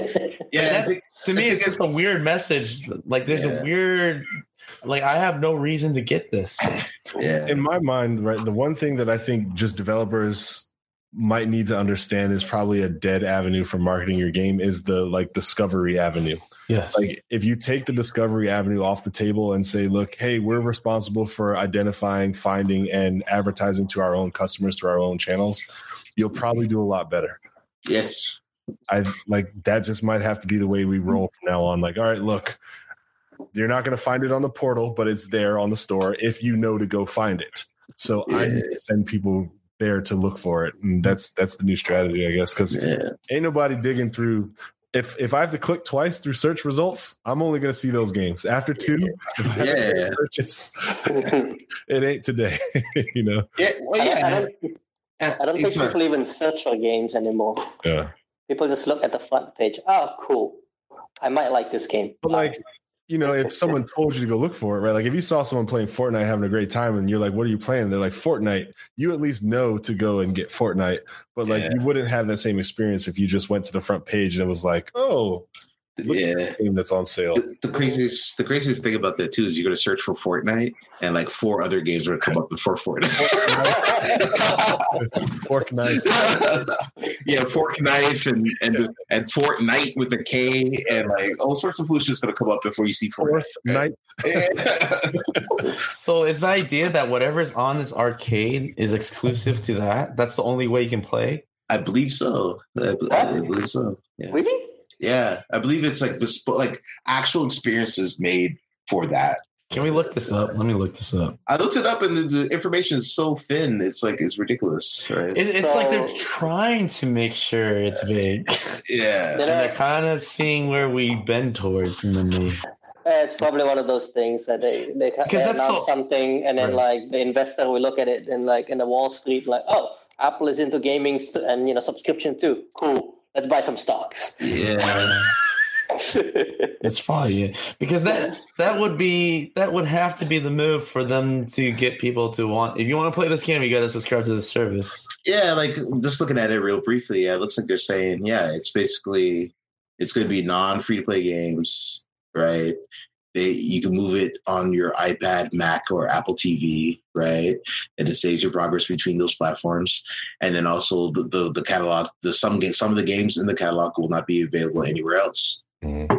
Yeah. That, to me, it's just a weird message. Like, there's yeah. a weird, like, I have no reason to get this. Yeah. In my mind, right, the one thing that I think just developers might need to understand is probably a dead avenue for marketing your game is the, like, discovery avenue. Yes. Like, if you take the discovery avenue off the table and say, look, hey, we're responsible for identifying, finding, and advertising to our own customers through our own channels, you'll probably do a lot better. Yes. I like that just might have to be the way we roll from now on. Like, all right, look, you're not going to find it on the portal, but it's there on the store if you know to go find it. So yeah. I need to send people there to look for it. And that's, that's the new strategy, I guess. Cause yeah. ain't nobody digging through. If, if I have to click twice through search results, I'm only going to see those games after two. If I have yeah. to purchase, it ain't today, you know? Yeah. Well, yeah. I don't, I don't think people even search for games anymore. Yeah. People just look at the front page. Oh, cool. I might like this game. But like, you know, if someone told you to go look for it, right? Like if you saw someone playing Fortnite having a great time and you're like, what are you playing? And they're like, Fortnite. You at least know to go and get Fortnite. But like, yeah. you wouldn't have that same experience if you just went to the front page and it was like, oh, look yeah, at the game that's on sale. The, the craziest, the craziest thing about that too is you're going to search for Fortnite, and like four other games are going to come up before Fortnite. Fork knife, yeah, fork knife, and and and Fortnite with a K, and like all sorts of foolishness going to come up before you see Fortnite. Night. So is the idea that whatever's on this arcade is exclusive to that? That's the only way you can play? I believe so. I, I believe so. Yeah. Really? Yeah, I believe it's like bespoke, like actual experiences made for that. Can we look this up? Let me look this up. I looked it up, and the, the information is so thin. It's like it's ridiculous, right? It, it's so, like they're trying to make sure it's big. Yeah, and they're kind of seeing where we bend towards in the knee. It's probably one of those things that they they, they announce so, something, and then right. like the investor will look at it, and like in the Wall Street, like, oh, Apple is into gaming and you know subscription too. Cool. Let's buy some stocks. Yeah. It's probably it. Because that that would be that would have to be the move for them to get people to want. If you want to play this game, you got to subscribe to the service. Yeah, like just looking at it real briefly, yeah, it looks like they're saying, yeah, it's basically it's going to be non-free to play games, right? They, you can move it on your iPad, Mac, or Apple T V, right? And it saves your progress between those platforms. And then also the the, the catalog, the some game, some of the games in the catalog will not be available anywhere else. Mm.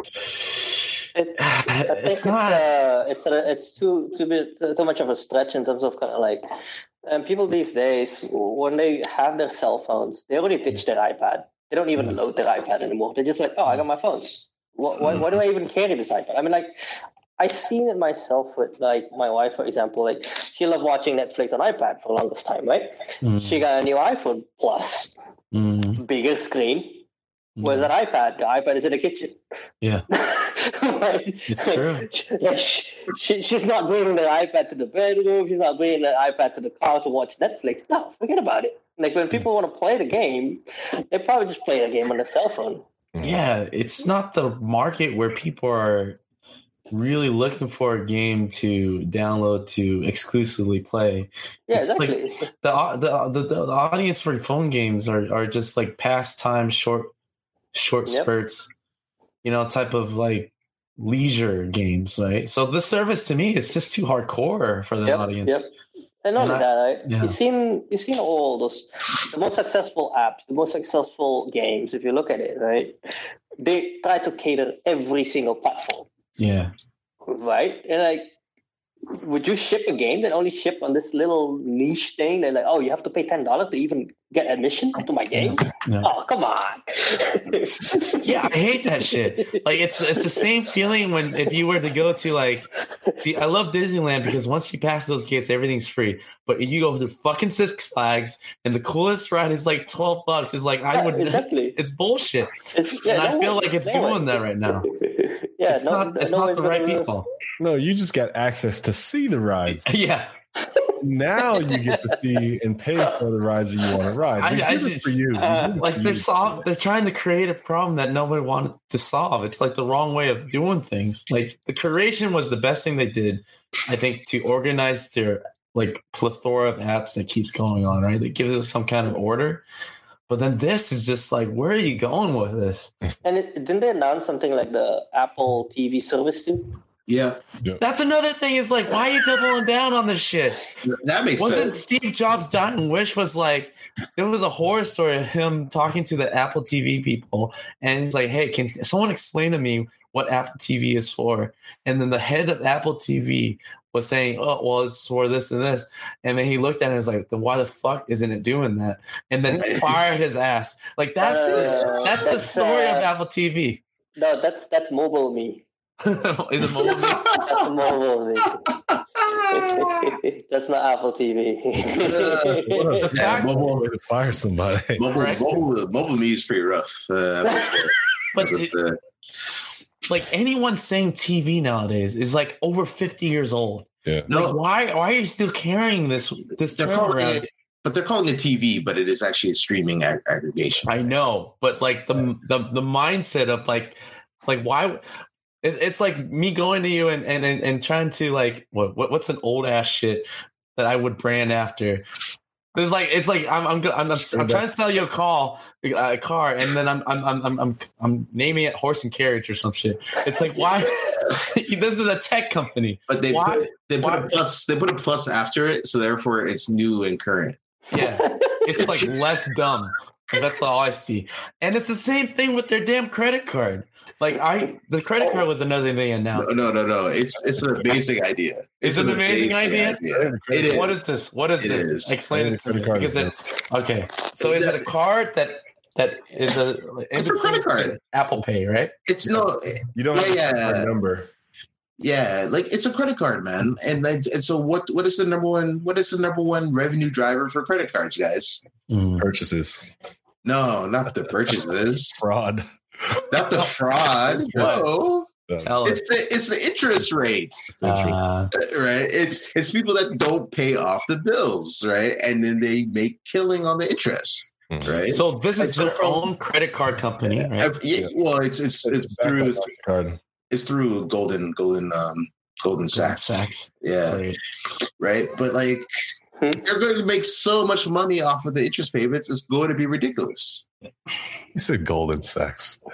It, I think It's it's not- uh, it's a, it's too too bit too much of a stretch in terms of kind of like, and people these days when they have their cell phones, they already ditch their iPad. They don't even load their iPad anymore. They're just like, oh, I got my phones. Why, why, why do I even carry this iPad? I mean, like, I seen it myself with like my wife, for example. Like, she loved watching Netflix on iPad for the longest time, right? Mm. She got a new iPhone Plus, Mm. bigger screen. Where's that iPad? The iPad is in the kitchen. Yeah, Right? it's true. Like, she, she, she's not bringing the iPad to the bedroom. She's not bringing the iPad to the car to watch Netflix. No, forget about it. Like, when people want to play the game, they probably just play the game on their cell phone. Yeah, it's not the market where people are really looking for a game to download to exclusively play. Yeah, It's like- exactly. The, the the the audience for phone games are, are just like pastime, short short Yep. spurts, you know, type of like leisure games, right? So this service to me is just too hardcore for the Yep, audience. yep. And not And only I- that, right? yeah. You've seen you've seen all those the most successful apps, the most successful games. If you look at it, right, they try to cater every single platform, Yeah. right? And like, would you ship a game that only ship on this little niche thing? They're like, oh, you have to pay ten dollars to even get admission to my game. Yeah. Oh, come on. Yeah, I hate that shit. Like it's it's the same feeling when if you were to go to like, see, I love Disneyland because once you pass those gates, everything's free. But if you go to fucking Six Flags and the coolest ride is like twelve bucks, it's like I Yeah, would. exactly. It's bullshit, It's- yeah, and I no feel one- like it's no doing one- that right now. Yeah, It's no, not. It's no not one's the right gonna- people. No, you just got access to see the rides. Yeah, Now you get to see and pay for the rides that you want to ride. I- We I did it just- for you. We uh, did it like for they're you. solve. They're trying to create a problem that nobody wanted to solve. It's like the wrong way of doing things. Like the curation was the best thing they did, I think, to organize their like plethora of apps that keeps going on. Right, that gives it some kind of order. But then this is just like, where are you going with this? And it, didn't they announce something like the Apple T V service too? Yeah, That's another thing. Is like, why are you doubling down on this shit? that makes Wasn't sense. Steve Jobs' dying wish was like there was a horror story of him talking to the Apple T V people, and he's like, "Hey, can someone explain to me what Apple T V is for?" And then the head of Apple T V was saying, "Oh, well, it's for this and this." And then he looked at it and was like, "Then why the fuck isn't it doing that?" And then fired his ass. Like that's Uh, that's the that's, story uh, of Apple T V. No, that's that's mobile me. Is it mobile? That's mobile me. That's not Apple T V. What a The fact- mobile way to fire somebody. Mobile, Right. mobile, mobile me is pretty rough. Uh, I would say. But But, it- uh, like anyone saying T V nowadays is like over fifty years old. Yeah. Like, no, why why are you still carrying this this they're term calling around? it, but they're calling it T V, but it is actually a streaming ag- aggregation. I know, but like the the the mindset of like like why it, it's like me going to you and and and, and trying to like what, what what's an old ass shit that I would brand after. It's like it's like I'm I'm I'm, I'm, I'm trying to sell you a call a car and then I'm I'm I'm I'm I'm naming it Horse and Carriage or some shit. It's like why this is a tech company. But they Why- put they put why- a plus they put a plus after it, so therefore it's new and current. Yeah, it's like less dumb. That's all I see. And it's the same thing with their damn credit card. Like I, the credit card was another thing they No, announced. no, no, no. It's it's an amazing idea. It's an amazing idea? It is. What is this? What is It this? is. Explain it to me. Credit card Because is it, okay, so is it a card that that is a in It's a credit between card. Apple Pay, right? It's no, You don't Yeah, have yeah. a number. yeah, like it's a credit card, man. And then, and so what? What is the number one? What is the number one revenue driver for credit cards, guys? Purchases. No, not the purchases, Fraud. not the fraud. No, Tell us. it's the it's the interest rates. Uh, Right, it's it's people that don't pay off the bills, right, and then they make killing on the interest. right? So this is It's their from- own credit card company, right? Ev- yeah, well, it's it's It's it's a through backup card. it's through Golden Golden um Golden Sachs. Sachs. Yeah, Great. right. But like, Hmm. they're going to make so much money off of the interest payments. It's going to be ridiculous. You said Golden Sachs.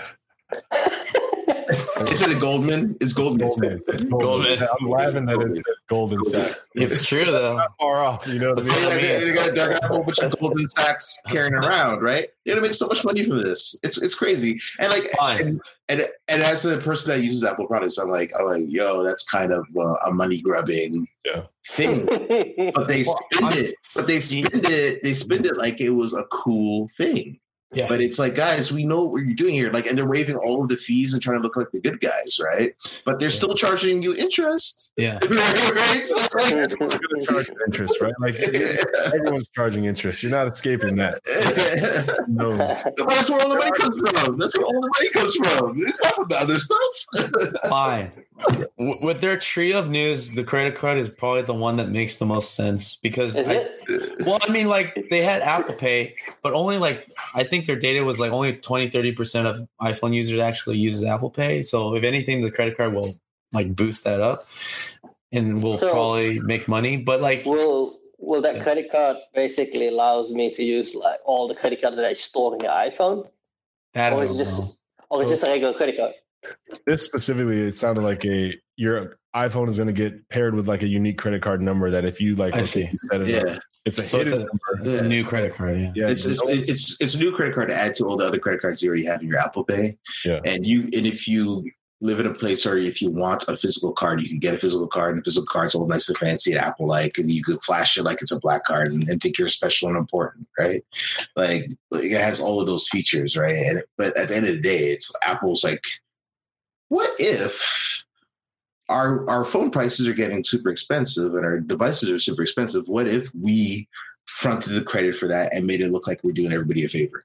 Is it a Goldman? It's Goldman. Goldman. It's Goldman. Goldman. I'm laughing that it's Golden Sachs. It's true though. Not far off. You know what I That's mean? what I They mean. got, they got- they got a whole bunch of Golden Sachs carrying around, right? They're gonna make so much money from this. It's it's crazy. And like, Fine. and, and and as a person that uses Apple products, I'm like, I'm like, yo, that's kind of uh, a money grubbing Yeah. thing. But they Well, spend I'm it. But they see- spend it. They spend it like it was a cool thing. Yeah. But it's like, guys, we know what you're doing here. Like, and they're waiving all of the fees and trying to look like the good guys, right? But they're still charging you interest. Yeah. Right? So, like, They're going to charge interest, right? Like everyone's charging interest. You're not escaping that. No. That's where all the money comes from. That's where all the money comes from. It's not from the other stuff. Fine. W- With their trio of news, the credit card is probably the one that makes the most sense because, Is I- it? well, I mean, like they had Apple Pay, but only like I think their data was like only twenty, thirty percent of iPhone users actually uses Apple Pay. So if anything, the credit card will like boost that up and will So- probably make money. But like, Will Will that Yeah. credit card basically allows me to use like all the credit card that I store in the iPhone, that I or is don't it just know. or is it just a regular credit card? This specifically, it sounded like a your iPhone is going to get paired with like a unique credit card number that if you like, I okay, see. you set it Yeah. up, it's a So it's hidden a, number. it's Yeah. a new credit card. Yeah. Yeah, It's, it's no- it's it's a new credit card to add to all the other credit cards you already have in your Apple Pay. Yeah. And you and if you live in a place or if you want a physical card, you can get a physical card, and the physical card's all nice and fancy and Apple like, and you could flash it like it's a black card and, and think you're special and important, right? Like, like it has all of those features, right? And but at the end of the day, it's Apple's like, what if our our phone prices are getting super expensive and our devices are super expensive? What if we fronted the credit for that and made it look like we're doing everybody a favor?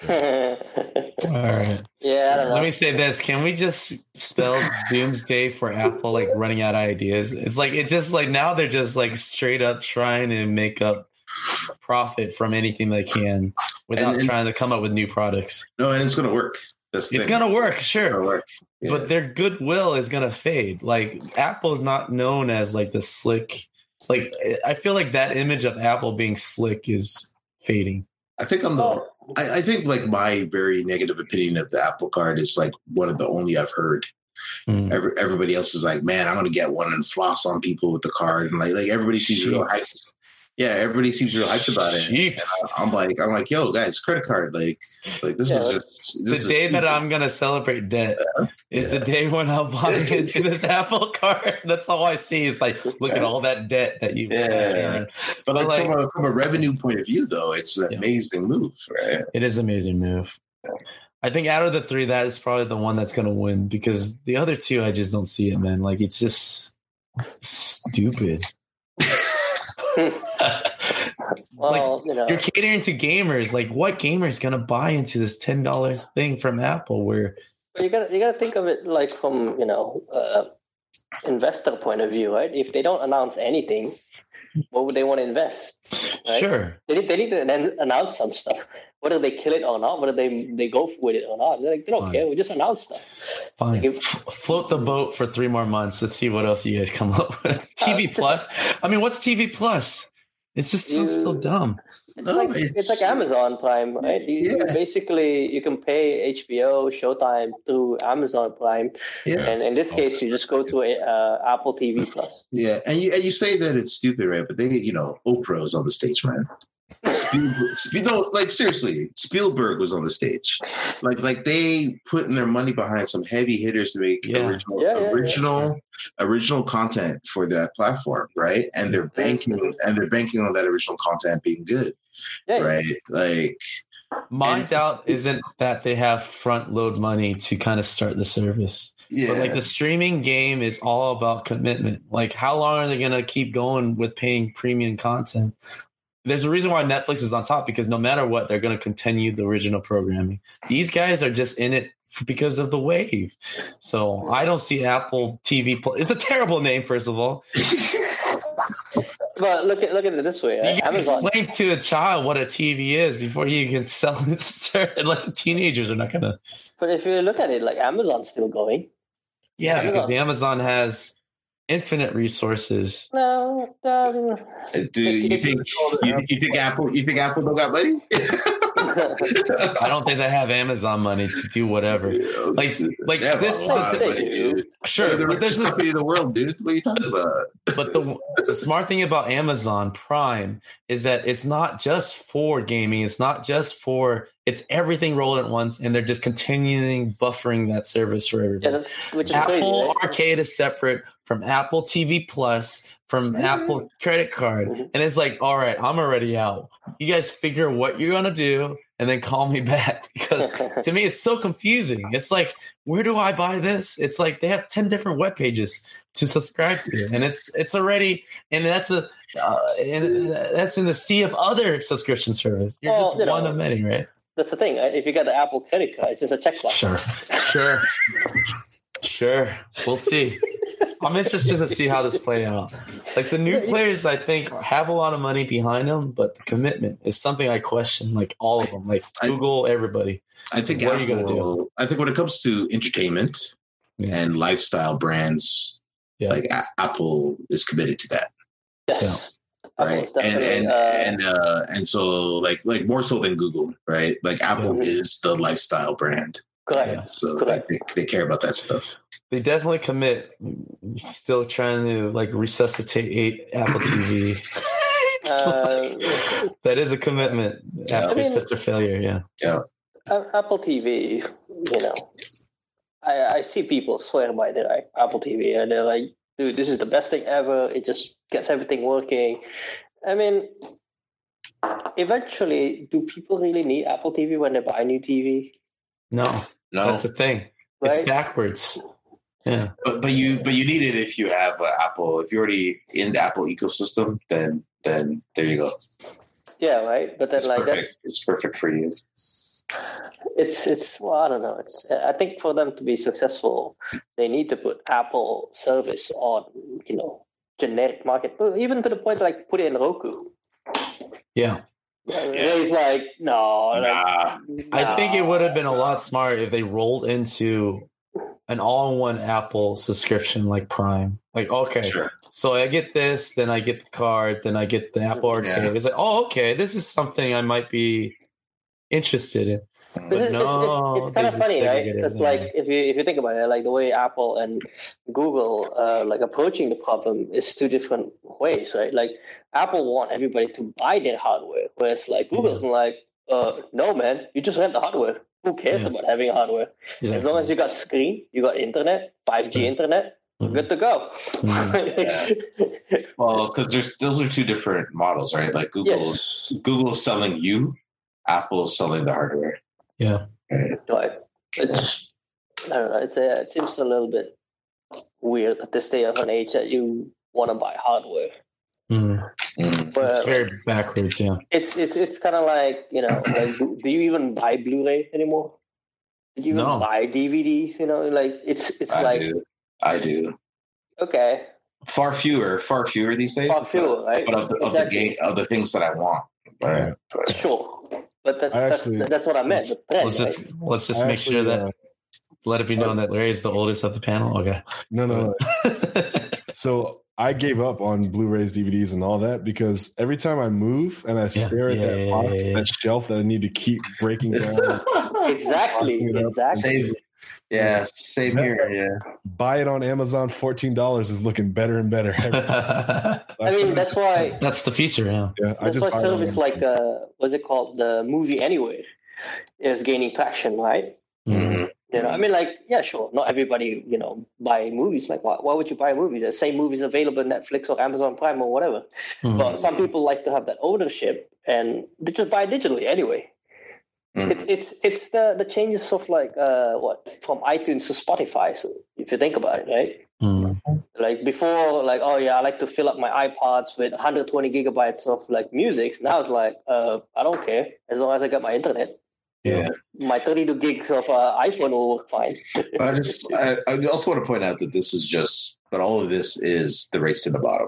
All right. Yeah, I don't know. Let me say this. Can we just spell doomsday for Apple like running out of ideas? It's like it just like now they're just like straight up trying to make up profit from anything they can without And- and- trying to come up with new products. No, and it's going to work. That's the It's thing. gonna work, It's sure. gonna work. Yeah. But their goodwill is gonna fade. Like Apple is not known as like the slick. Like I feel like that image of Apple being slick is fading. I think I'm the. Oh, I, I think like my very negative opinion of the Apple Card is like one of the only I've heard. Mm. Every, everybody else is like, man, I'm gonna get one and floss on people with the card, and like like everybody seems real hyped. Jeez. Yeah, everybody seems real hyped about it. And Jeez. I'm like, I'm like, yo, guys, credit card, like, like this Yeah, is like- just The this is day that I'm gonna celebrate debt is the day when I'm buying into this Apple card. That's all I see is like, look at all that debt that you. Yeah. But But like, like- from, a, from a revenue point of view, though, it's an Yeah. amazing move, right? It is an amazing move. I think out of the three, that is probably the one that's gonna win because the other two, I just don't see it, man. Like it's just stupid. well, you know, You're catering to gamers. Like, what gamer is gonna buy into this ten dollar thing from Apple? Where you got you got to think of it like from you know uh, investor point of view, right? If they don't announce anything, what would they want to invest? Right? sure, They need, they need to then announce some stuff. Whether they kill it or not, whether they they go with it or not, they're like, they don't Fine. care. We just announce stuff. fine, Like if- F- float the boat for three more months. Let's see what else you guys come up with. T V Plus. I mean, what's T V Plus? It just sounds so You- dumb. It's, No, like, it's- it's like Amazon Prime, right? You, you Yeah. basically you can pay H B O, Showtime through Amazon Prime, Yeah. and in this case, you just go to a, uh, Apple T V Plus. Yeah, and you and you say that it's stupid, right? But they, you know, Oprah was on the stage, man. Spielberg, Spiel- no, like seriously, Spielberg was on the stage. Like, like they putting their money behind some heavy hitters to make Yeah. original, Yeah, yeah, yeah. original, original content for that platform, right? And they're banking, and they're banking on that original content being good, Yeah, right? Like, My And- doubt isn't that they have front load money to kind of start the service. yeah, But like the streaming game is all about commitment. Like how long are they going to keep going with paying premium content? There's a reason why Netflix is on top because no matter what, they're going to continue the original programming. These guys are just in it f- because of the wave. So I don't see Apple T V. Plus. It's a terrible name, first of all. But look at look at it this way. You Right? can Amazon. explain to a child what a T V is before you can sell it to certain, like teenagers are not gonna. But if you look at it, like Amazon's still going. Yeah, Amazon. because the Amazon has infinite resources. No, um, Do you think you, you think Apple you think Apple don't got money? I don't think they have Amazon money to do whatever. Like, like They have this a is lot the of money, dude. sure, They're the but this richest is company in the world, dude. What are you talking about? but the the smart thing about Amazon Prime is that it's not just for gaming. It's not just for it's everything rolled at once, and they're just continuing buffering that service for everybody. yeah, that's, which is Apple crazy. Right? Arcade is separate from Apple T V Plus, from Apple Credit Card. Mhm. And it's like, all right, I'm already out. You guys figure what you're going to do and then call me back. Because to me, it's so confusing. It's like, where do I buy this? It's like they have ten different web pages to subscribe to. And it's it's already, and that's a, uh, and that's in the sea of other subscription service. You're Well, just you know, one of many, right? That's the thing. Right? If you got the Apple credit card, it's just a checkbox. Sure. Sure. Sure. We'll see. I'm interested to see how this play out. Like the new players, I think, have a lot of money behind them, but the commitment is something I question. Like all of them, like Google, everybody. I think What Apple, are you gonna do? I think when it comes to entertainment Yeah. and lifestyle brands, Yeah. like A- Apple is committed to that, Yes. right? Apple's And definitely, and uh, and uh, and so like like more so than Google, right? Like Apple Yeah. is the lifestyle brand, correct. Yeah. so like, Correct. they, they care about that stuff. They definitely commit. Still trying to like resuscitate Apple T V. Uh, That is a commitment after I mean- such a failure. Yeah. A- Apple T V, you know, I, I see people swear by their like, Apple T V, and they're like, dude, this is the best thing ever. It just gets everything working. I mean, eventually, do people really need Apple T V when they buy a new T V? No, No, that's the thing. It's Right? backwards. Yeah. but but you but you need it if you have uh, Apple. If you're already in the Apple ecosystem, then then there you go. Yeah, right. But then, It's like, perfect. that's It's perfect for you. it's it's well, I don't know. It's I think for them to be successful, they need to put Apple service on, you know, generic market, even to the point like put it in Roku. Yeah. It's like no, like, Nah. I think it no. would have been a lot smarter if they rolled into an all-in-one Apple subscription like Prime. Like, okay, Sure. so I get this, then I get the card, then I get the Apple Arcade. Yeah. It's like, oh, okay, this is something I might be interested in. It's, But it's, no, it's, it's kind of they funny, right? segregated It's it. like if you if you think about it, like the way Apple and Google uh, like approaching the problem is two different ways, right? Like Apple want everybody to buy their hardware, whereas like Google's like, uh, no, man, you just rent the hardware. Who cares Yeah. about having hardware? Exactly. As long as you got screen, you got internet, five G Yeah. internet, Mhm. good to go. Well, because there's those are two different models, right? Like Google, Yes, Google's selling you, Apple's selling the hardware. Yeah. right. It's I don't know. It's a, it seems a little bit weird at this day of an age that you want to buy hardware. Mm. Mm. But It's very backwards, yeah. it's it's it's kind of like, you know, like do, do you even buy Blu-ray anymore? Do you even No. buy D V Ds? You know, like it's it's I like do. I do. okay, Far fewer, far fewer these days. far fewer, right? But of the, of the game, of the things that I want. Right. But- Sure, but that's I that's, actually- that's what I meant. The trend, Let's right? just let's just I make sure actually, that uh, let it be known that Larry is the oldest of the panel. Okay. No, no, no. So I gave up on Blu-rays, D V Ds, and all that because every time I move and I stare at yeah, that yeah, box, yeah, yeah. that shelf that I need to keep breaking down, Exactly, Locking it up. exactly. Same. Yeah, same here. Yeah. buy it on Amazon. fourteen dollars is looking better and better. every time. I mean, that's why That's the feature, yeah. yeah, I that's just why buy it on service Amazon. like uh, what's it called, the Movie Anywhere, is gaining traction, right? Mhm. You know, I mean, like, yeah, sure. Not everybody, you know, buy movies. Like, why, why would you buy a movie? The same movies available on Netflix or Amazon Prime or whatever. Mhm. But some people like to have that ownership and they just buy digitally anyway. Mhm. It's it's it's the the changes of like uh what from iTunes to Spotify. So if you think about it, right? Mhm. Like before, like oh yeah, I like to fill up my iPods with one hundred twenty gigabytes of like music. Now it's like uh I don't care as long as I got my internet. Yeah. My thirty-two gigs of uh, iPhone will work fine. But I just, I, I also want to point out that this is just, but all of this is the race to the bottom.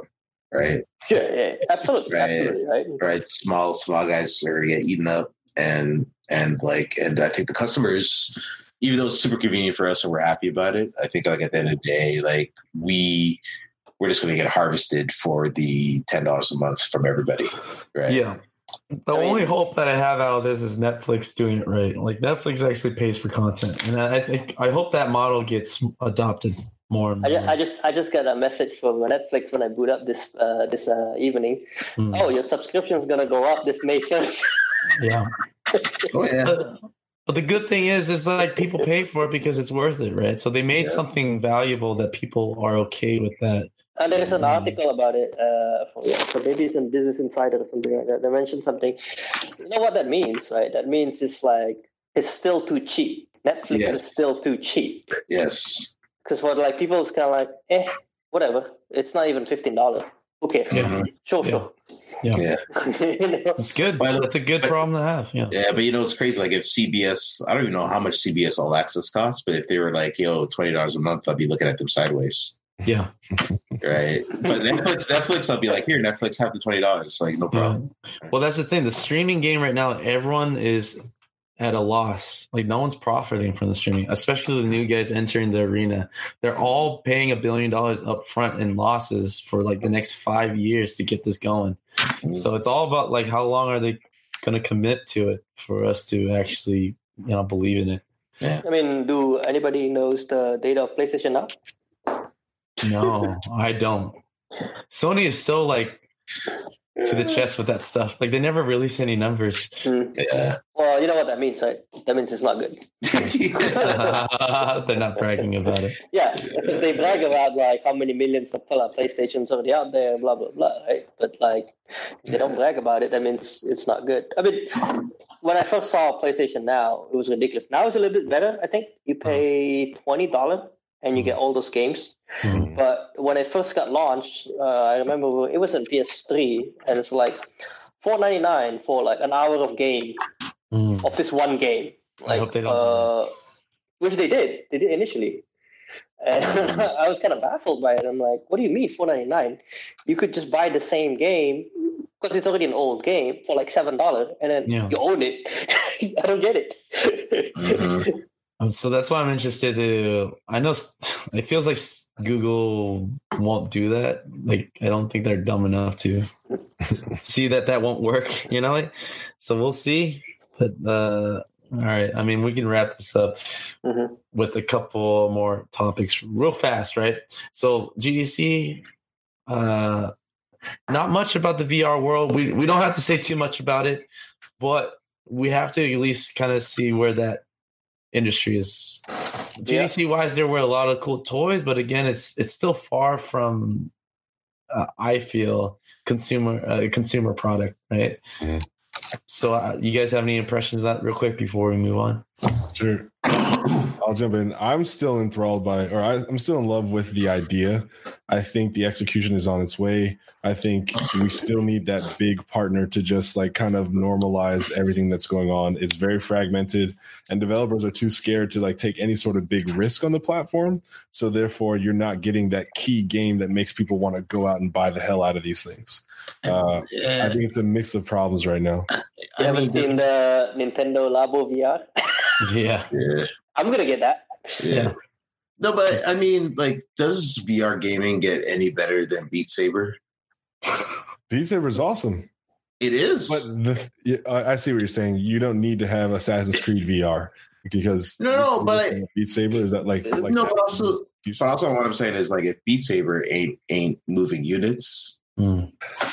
right? Sure, yeah, absolutely, Right. absolutely, right. Right, small small guys are gonna get eaten up, and and like, and I think the customers, even though it's super convenient for us and we're happy about it, I think like at the end of the day, like we we're just gonna get harvested for the ten dollars a month from everybody, right? Yeah. The I mean- only hope that I have out of this is Netflix doing it right. Like Netflix actually pays for content, and I think I hope that model gets adopted more and I more. just, I just I just got a message from Netflix when I boot up this uh, this uh, evening. Mm. Oh, your subscription is gonna go up this May first. Yeah. Oh yeah, But, but the good thing is, is like people pay for it because it's worth it, right? So they made Yeah. something valuable that people are okay with that. And there is an Mm. article about it. Uh, for, yeah, so maybe it's in Business Insider or something like that. They mentioned something. You know what that means, right? That means it's like it's still too cheap. Netflix Yes. is still too cheap. yes, Because for like people, it's kind of like, eh, whatever. It's not even fifteen dollars. Okay, Yeah. sure, Yeah. sure. Yeah. yeah. You know? It's good. But- That's a good but- problem to have. Yeah. Yeah, but you know it's crazy. Like if C B S, I don't even know how much C B S All Access costs, but if they were like, "Yo, twenty dollars a month," I'd be looking at them sideways, Yeah. right? But Netflix, Netflix, I'll be like, "Here, Netflix, have the twenty dollars." Like, no problem. Yeah. Well, that's the thing. The streaming game right now, everyone is at a loss. Like no one's profiting from the streaming, especially the new guys entering the arena. They're all paying a billion dollars up front in losses for like the next five years to get this going. So it's all about like how long are they going to commit to it for us to actually, you know, believe in it. I mean, do anybody knows the data of PlayStation now? No, I don't. Sony is so like to the chest with that stuff. Like they never release any numbers. Hmm. Yeah. Well, you know what that means, right? That means it's not good. They're not bragging about it. Yeah, because they brag about like how many millions of color PlayStations already out there, blah blah blah, right? But like, if they don't brag about it, that means it's not good. I mean, when I first saw PlayStation Now, it was ridiculous. Now it's a little bit better. I think you pay twenty dollars and you get all those games. Mhm. But when it first got launched, uh, I remember it was on P S three, and it's like four ninety nine for like an hour of game Mm. of this one game. I Like, hope they don't do uh, which they did. They did initially. And I was kind of baffled by it. I'm like, what do you mean four ninety nine? You could just buy the same game because it's already an old game for like seven dollars, and then Yeah. you own it. I don't get it. Mhm. Um, So that's why I'm interested to. I know s- it feels like s- Google won't do that. Like I don't think they're dumb enough to see that that won't work. You know, like, so we'll see. But uh, all right, I mean, we can wrap this up Mhm. with a couple more topics real fast, right? So G D C, uh, not much about the V R world. We we don't have to say too much about it, but we have to at least kind of see where that industry is. G D C wise, there were a lot of cool toys, but again, it's it's still far from uh, I feel consumer uh, consumer product, right? Mhm. So, uh, you guys have any impressions of that real quick before we move on? Sure. I'll jump in. I'm still enthralled by, or I, I'm still in love with the idea. I think the execution is on its way. I think we still need that big partner to just like kind of normalize everything that's going on. It's very fragmented, and developers are too scared to like take any sort of big risk on the platform. So therefore, you're not getting that key game that makes people want to go out and buy the hell out of these things. Uh, I Yeah. think it's a mix of problems right now. You I haven't mean, seen the Nintendo Labo V R? Yeah, yeah. I'm gonna get that. Yeah. No, but I mean, like, does V R gaming get any better than Beat Saber? Beat Saber is awesome. It is. But the, yeah, I I see what you're saying. You don't need to have Assassin's Creed V R because No, no, but I- Beat Saber is that like, like no, that? but also, but also, what I'm saying is like, if Beat Saber ain't ain't moving units, Mm.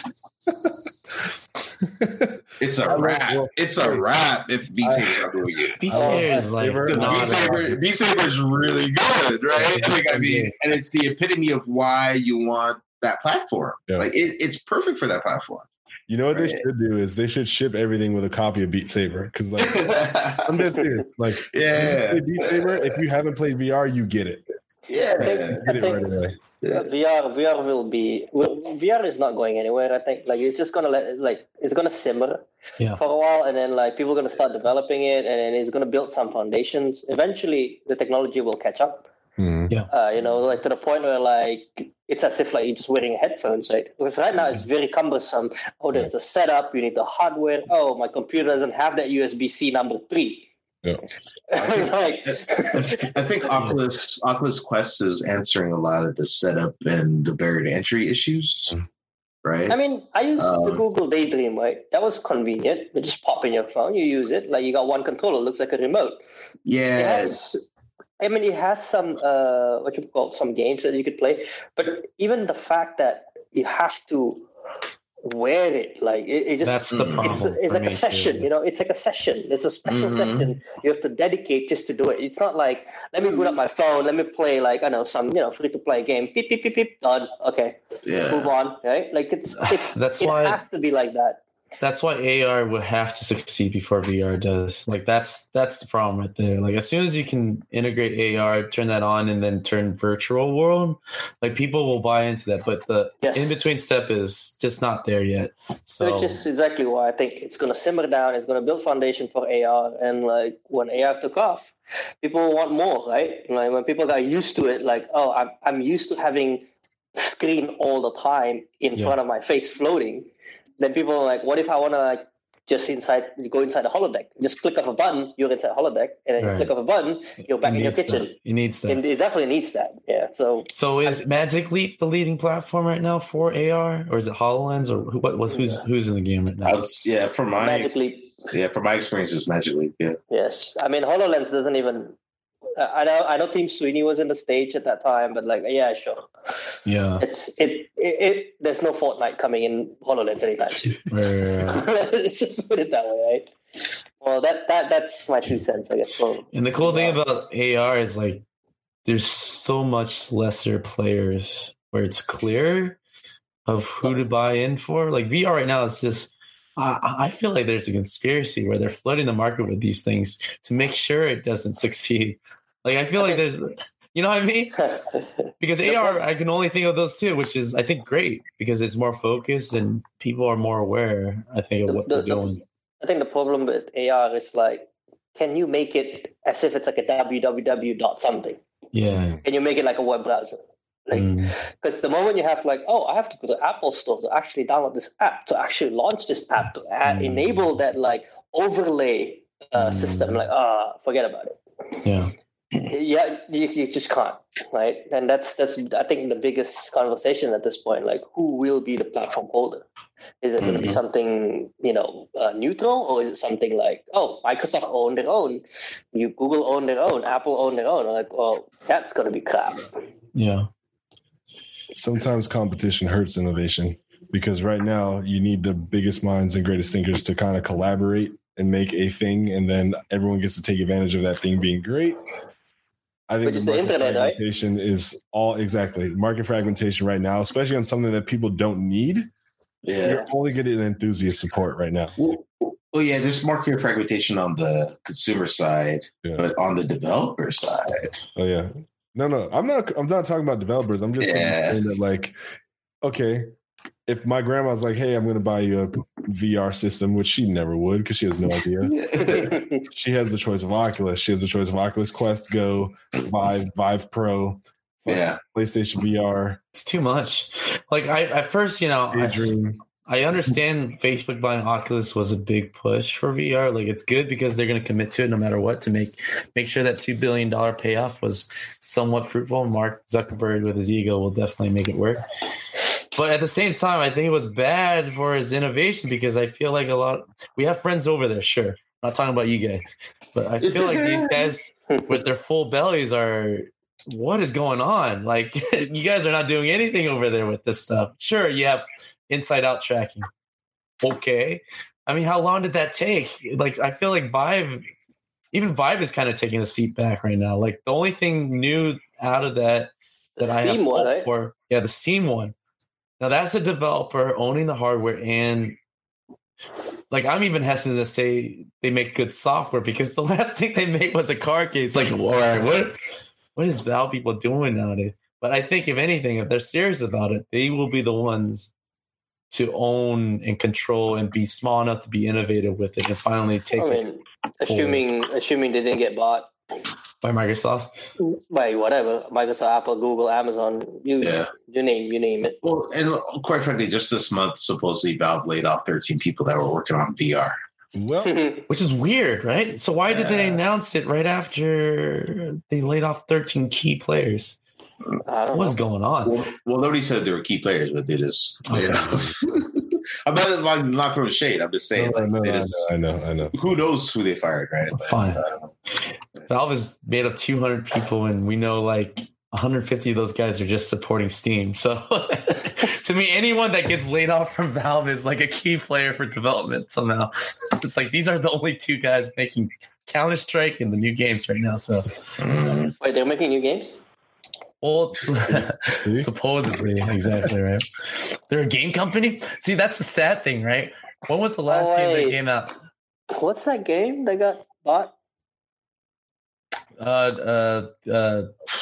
it's I a love- wrap. well, It's a wrap if Beat I- Saber's not moving units. Beat I love Saber is like Saber. Because not Beat a- Saber, Beat Saber is really good, right? Like, I mean, and it's the epitome of why you want that platform. Yeah. Like, it, it's perfect for that platform. You know what Right. they should do is they should ship everything with a copy of Beat Saber because like I'm dead serious. Like Yeah. if you play Beat Saber, if you haven't played V R, you get it. Yeah. You get it right away. Uh, V R, V R will be. Well, V R is not going anywhere. I think like it's just gonna let like it's gonna simmer Yeah. for a while, and then like people are gonna start developing it, and then it's gonna build some foundations. Eventually, the technology will catch up. Mm. Yeah. Uh, you know, like to the point where like it's as if like you're just wearing headphones, right? Because right now it's very cumbersome. Oh, there's the setup. You need the hardware. Oh, my computer doesn't have that U S B C number three. Yeah. It's like, I think Oculus Oculus Quest is answering a lot of the setup and the barrier to entry issues, right? I mean, I use Um, the Google Daydream, right? That was convenient. You just pop in your phone, you use it. Like you got one controller, looks like a remote. It yeah, has, I mean, it has some uh, what you call some games that you could play, but even the fact that you have to wear it, like it, it just That's the problem. it's, it's for like a me, session, too. you know. It's like a session. It's a special Mhm. session you have to dedicate just to do it. It's not like let me boot up my phone, let me play like I know some you know free to play game. Beep beep beep beep. Done. Okay, move yeah. on. Right? Like it's it's That's it why- has to be like that. That's why A R would have to succeed before V R does. Like that's that's the problem right there. Like as soon as you can integrate A R, turn that on, and then turn virtual world, like people will buy into that. But the Yes. in between step is just not there yet. So Which is exactly why I think it's going to simmer down. It's going to build foundation for A R, and like when A R took off, people want more, right? Like when people got used to it, like oh, I'm I'm used to having screen all the time in Yeah. front of my face floating. Then people are like, what if I want to like just inside go inside the holodeck? Just click off a button, you're inside the holodeck, and then Right. you click off a button, you're back it in your needs kitchen. that. It needs that. And it definitely needs that. Yeah. So So is Magic Leap the leading platform right now for A R, or is it HoloLens, or who, what, what, who's who's in the game right I now? would, yeah, from my magically, yeah, from my experience, it's Magic Leap. Yeah, yes. I mean, HoloLens doesn't even. Uh, I know. I know. Team Sweeney was in the stage at that time, but like, yeah, sure. Yeah. It's it. It. it there's no Fortnite coming in HoloLens anytime soon. Where- Let's just put it that way, right? Well, that that that's my two cents, I guess. Well, And the cool thing about A R is like there's so much lesser players where it's clear of who to buy in for. Like V R right now is just I, I feel like there's a conspiracy where they're flooding the market with these things to make sure it doesn't succeed. Like I feel like there's you know what I mean? Because A R I can only think of those two, which is I think great because it's more focused and people are more aware, I think, of what The- they're the- doing. I think the problem with A R is like, can you make it as if it's like a www dot something? Yeah. Can you make it like a web browser? Like, Mm. because the moment you have like, oh, I have to go to Apple Store to actually download this app, to actually launch this app, to add, Mm. enable that like overlay uh, Mm. system, like, ah, forget about it. Yeah. Yeah, you, you just can't, right? And that's that's I think the biggest conversation at this point. Like, who will be the platform holder? Is it going to be Mhm. something you know uh, neutral, or is it something like, oh, Microsoft own their own, you Google own their own, Apple own their own? Like, well, that's going to be crap. Yeah. Sometimes competition hurts innovation because right now you need the biggest minds and greatest thinkers to kind of collaborate and make a thing, and then everyone gets to take advantage of that thing being great. I think Which is the internet, right? fragmentation is all exactly market fragmentation right now, especially on something that people don't need. yeah. You're only getting enthusiast support right now. Well, well, yeah, there's market fragmentation on the consumer side, Yeah. but on the developer side, Oh yeah. No, no. I'm not I'm not talking about developers. I'm just Yeah. saying that like, okay, if my grandma's like, hey, I'm gonna buy you a V R system, which she never would because she has no idea. She has the choice of Oculus. She has the choice of Oculus Quest Go, Vive, Vive Pro, yeah, PlayStation V R, It's too much. Like I at first, you know, I, Daydream. I understand Facebook buying Oculus was a big push for V R. Like it's good because they're going to commit to it no matter what to make make sure that two billion dollar payoff was somewhat fruitful. Mark Zuckerberg with his ego will definitely make it work. But at the same time, I think it was bad for his innovation because I feel like a lot we have friends over there, sure. I'm not talking about you guys. But I feel like these guys with their full bellies are what is going on? Like you guys are not doing anything over there with this stuff. Sure, you have inside out tracking. Okay. I mean, how long did that take? Like, I feel like Vive, even Vive is kind of taking a seat back right now. Like, the only thing new out of that that The I have Steam one, hope right? for, yeah, the Steam one. Now, that's a developer owning the hardware, and like, I'm even hesitant to say they make good software because the last thing they made was a card case. Like, all right, what, what is Valve people doing nowadays? But I think, if anything, if they're serious about it, they will be the ones to own and control and be small enough to be innovative with it and finally take I it. mean, assuming assuming they didn't get bought. by Microsoft. By whatever, Microsoft, Apple, Google, Amazon, you Yeah. you name you name it. Well, and quite frankly, just this month, supposedly Valve laid off thirteen people that were working on V R. Well, Which is weird, right? So why did they Yeah. announce it right after they laid off thirteen key players? I don't What's know. going on? Well, well, nobody said they were key players, but they just, you Okay. know. I'm not like not throwing shade. I'm just saying, no, like, no, they I, know, just, I know, I know. who knows who they fired, right? But, Fine. uh, Valve is made of two hundred people, and we know like one hundred fifty of those guys are just supporting Steam. So to me, anyone that gets laid off from Valve is like a key player for development somehow. It's like these are the only two guys making Counter-Strike and the new games right now. So, mm, Wait, they're making new games? well, See? supposedly, exactly right. They're a game company. See, that's the sad thing, right? When was the last Oh, game that wait. came out? What's that game that got bought? Uh, uh, uh,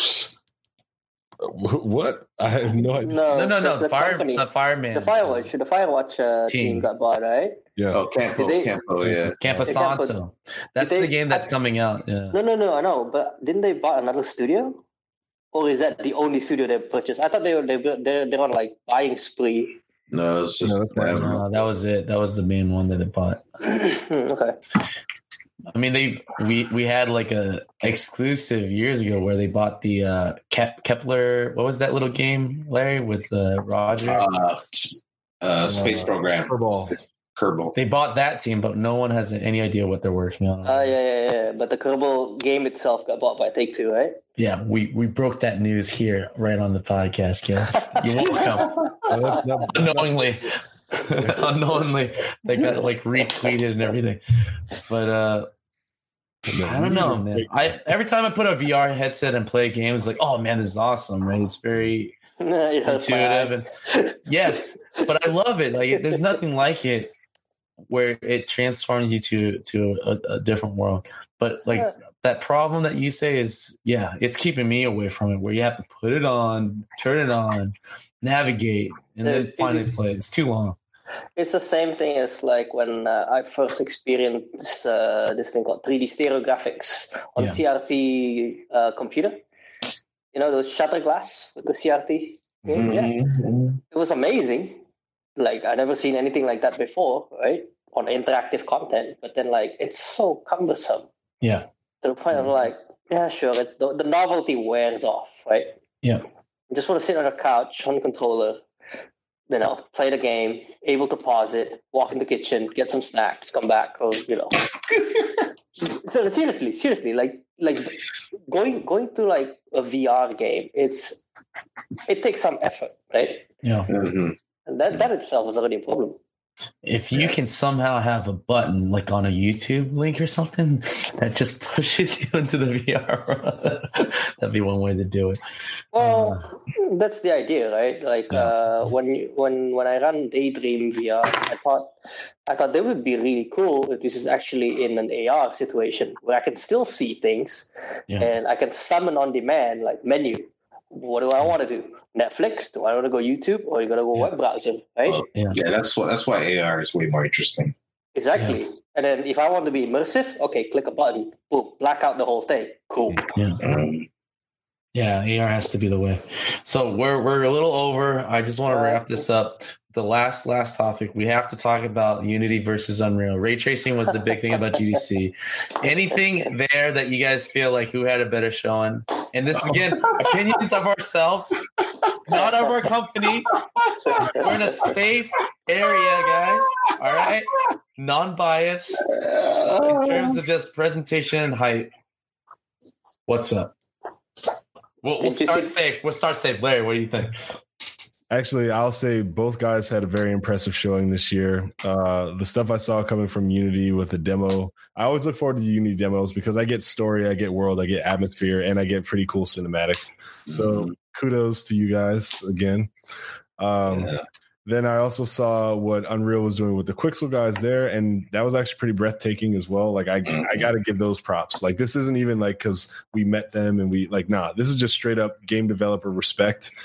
What? I have no idea. No, no, no, no. it's the Fire, company. uh, Fireman. The Firewatch, the Firewatch uh, team. Team. got bought, right? Yeah. oh, Campo, Did they- Campo, yeah. Campo They can't put- Santo. That's Did the they- game that's I- coming out. Yeah. No, no, no, I know, but didn't they buy another studio? Or is that the only studio they purchased? I thought they were they were- they're, they're on like buying spree. No, it's just No, that's not- them. No, that was it. That was the main one that they bought. Okay. I mean, they we we had like a exclusive years ago where they bought the uh, Kep- Kepler. What was that little game, Larry, with uh, Roger? Uh, uh, space program, Furball. Kerbal. They bought that team, but no one has any idea what they're working on. Uh, yeah, yeah, yeah. But the Kerbal game itself got bought by Take Two, right? Yeah, we we broke that news here right on the podcast, guys. You're welcome. Oh, that's not- Unknowingly. Unknowingly, they got like retweeted and everything. But uh I don't know, man. I every time I put a V R headset and play games, like, oh man, this is awesome, right? It's very yeah, that's my intuitive and yes, but I love it. Like, there's nothing like it where it transforms you to to a, a different world. But like Yeah. that problem that you say is, yeah, it's keeping me away from it. Where you have to put it on, turn it on, navigate, and then It finally is- play. It's too long. It's the same thing as like when uh, I first experienced uh, this thing called three D stereo graphics on Yeah. C R T uh, computer. You know, those shutter glass with the C R T game? Yeah. Mhm. It was amazing. Like, I'd never seen anything like that before, right? On interactive content. But then, like, it's so cumbersome Yeah. to the point of like, yeah, sure, it, the, the novelty wears off, right? Yeah. You just want to sit on a couch on the controller, you know, play the game, able to pause it, walk in the kitchen, get some snacks, come back, or you know. So seriously, seriously, like like going going to like a V R game, it's it takes some effort, right? Yeah. Mhm. And that that itself is already a problem. If you can somehow have a button like on a YouTube link or something that just pushes you into the V R, that'd be one way to do it. Well, that's the idea, right? Like Yeah. uh, when you- when when I run Daydream V R, I thought I thought that would be really cool if this is actually in an A R situation where I can still see things Yeah. and I can summon on demand, like menu. What do I want to do? Netflix? Do I want to go YouTube or you gotta go Yeah. web browser? Right? Well, Yeah. yeah, that's what that's why A R is way more interesting. Exactly. And then if I want to be immersive, okay, click a button, boom, black out the whole thing. Cool. Yeah. Um, Yeah, A R has to be the way. So we're we're a little over. I just want to wrap this up. The last last topic, we have to talk about Unity versus Unreal. Ray tracing was the big thing about G D C. Anything there that you guys feel like who had a better showing? And this again, opinions of ourselves, not of our companies. We're in a safe area, guys. All right, non-biased in terms of just presentation and hype. What's up? We'll, we'll Did you start see- safe. We'll start safe. Larry, what do you think? Actually, I'll say both guys had a very impressive showing this year. Uh, the stuff I saw coming from Unity with the demo, I always look forward to the Unity demos because I get story, I get world, I get atmosphere, and I get pretty cool cinematics. So Mhm. kudos to you guys again. Um, Yeah. Then I also saw what Unreal was doing with the Quixel guys there, and that was actually pretty breathtaking as well. Like I, I got to give those props. Like this isn't even like because we met them and we like, nah, this is just straight up game developer respect.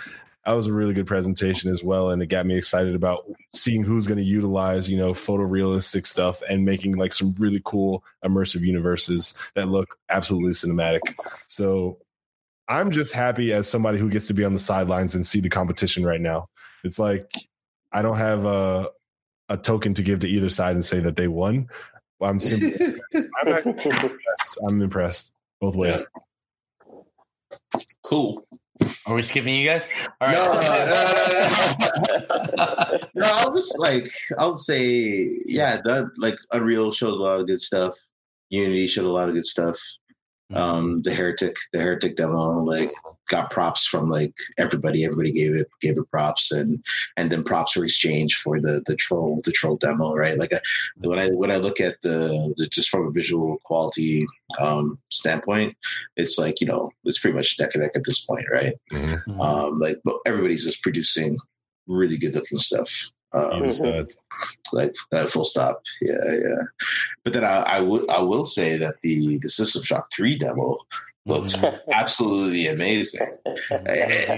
that was a really good presentation as well, and it got me excited about seeing who's going to utilize, you know, photorealistic stuff and making like some really cool immersive universes that look absolutely cinematic. So I'm just happy as somebody who gets to be on the sidelines and see the competition right now. It's like I don't have a a token to give to either side and say that they won. I'm simply, I'm, actually impressed. I'm impressed both ways. Yeah. Cool. Are we skipping you guys? All right. No, no, no, no. no, I'll just like I'll say, yeah, that like Unreal showed a lot of good stuff. Unity showed a lot of good stuff. Um, the Heretic, the Heretic demo, like got props from like everybody. Everybody gave it gave it props, and and then props were exchanged for the the troll the troll demo, right? Like I, when I when I look at the, the just from a visual quality um, standpoint, it's like, you know, it's pretty much neck and neck at this point, right? Mm-hmm. Um, like, but everybody's just producing really good looking stuff. Um, like that, full stop. Yeah, yeah. But then I, I would, I will say that the the System Shock three demo looked absolutely amazing. There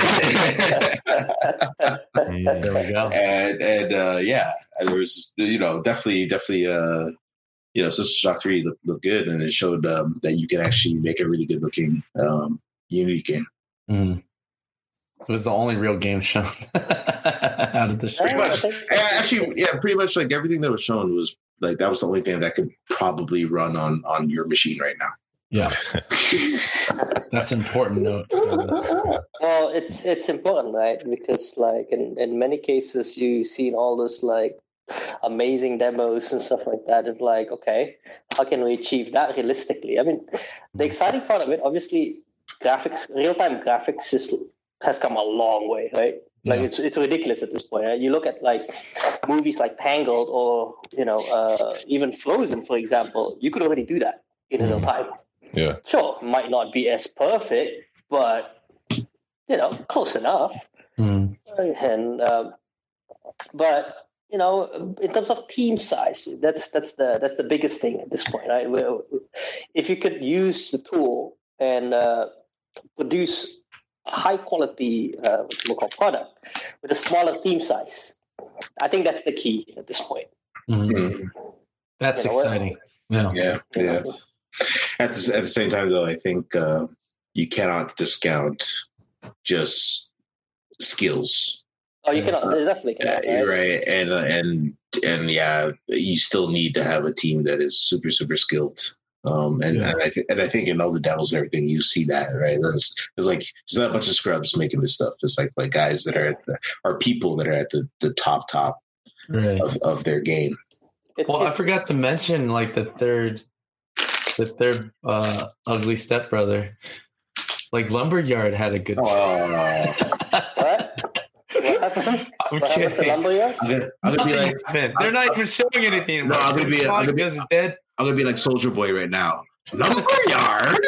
we go. And and uh, yeah, there was, you know, definitely, definitely, uh, you know, System Shock three looked, looked good, and it showed um, that you can actually make a really good looking um, Unity game. Mm. It was the only real game shown out of the show. Pretty much. Actually, yeah, pretty much like everything that was shown was like that was the only thing that could probably run on on your machine right now. Yeah, that's an important note. Well, it's it's important, right? Because like in, in many cases, you've seen all those like amazing demos and stuff like that. It's like, okay, how can we achieve that realistically? I mean, the exciting part of it, obviously, graphics, real time graphics, is. has come a long way, right? Like yeah. it's it's ridiculous at this point. Right? You look at like movies like Tangled or, you know, uh, even Frozen, for example. You could already do that in mm. real time. Yeah, sure, might not be as perfect, but you know, close enough. Mm. And um, but you know, in terms of team size, that's that's the that's the biggest thing at this point, right? If you could use the tool and uh, produce high quality uh, product with a smaller team size, I think that's the key at this point. Mm-hmm. That's you know, exciting. Yeah, yeah, yeah. At the, at the same time, though, I think uh, you cannot discount just skills. Oh, you cannot. Uh, definitely cannot. Right? right, and uh, and and yeah, you still need to have a team that is super super skilled. Um, and, yeah. and, I th- and I think in all the demos and everything, you see that, right? There's, there's like there's not a bunch of scrubs making this stuff. It's like like guys that are at the are people that are at the, the top top right. of, of their game. It's, well, it's, I forgot to mention like the third the third uh, ugly stepbrother. Like Lumberyard had a good. Oh. What? What happened? I'm what kidding. happened to I'm gonna, I'm gonna be like, Man, they're not even showing anything. No, I'm gonna be. I'm gonna be, is dead. I'm gonna be like Soldier Boy right now. Lumberyard.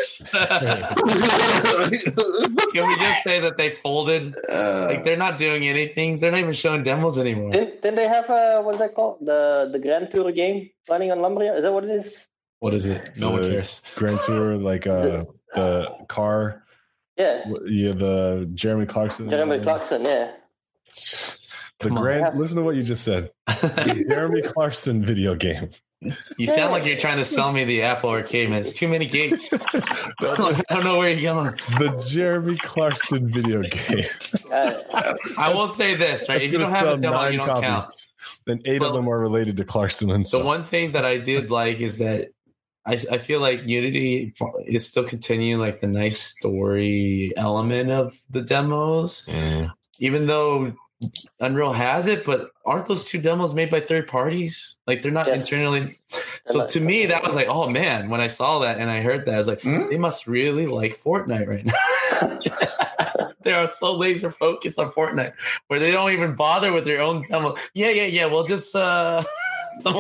Can we just say that they folded? Uh, like they're not doing anything. They're not even showing demos anymore. Didn't, didn't they have a what's that called? The the Grand Tour game running on Lumberyard? Is that what it is? What is it? No the one cares. Grand Tour, like uh, the car. Yeah. Yeah, the Jeremy Clarkson. Jeremy Clarkson, yeah. The Come grand. on. Listen to what you just said. The Jeremy Clarkson video game. You sound like you're trying to sell me the Apple Arcade, man. It's too many gates. I don't know where you're going. The Jeremy Clarkson video game. I will say this, right? That's if you don't have a demo, you don't copies. count. Then eight well, of them are related to Clarkson himself. The one thing that I did like is that I, I feel like Unity is still continuing like the nice story element of the demos, mm. even though Unreal has it, but aren't those two demos made by third parties? Like they're not yes. internally. So not, to me, that was like, oh man, when I saw that and I heard that, I was like, mm-hmm. they must really like Fortnite right now. They are so laser focused on Fortnite where they don't even bother with their own demo. Yeah, yeah, yeah. We'll just uh,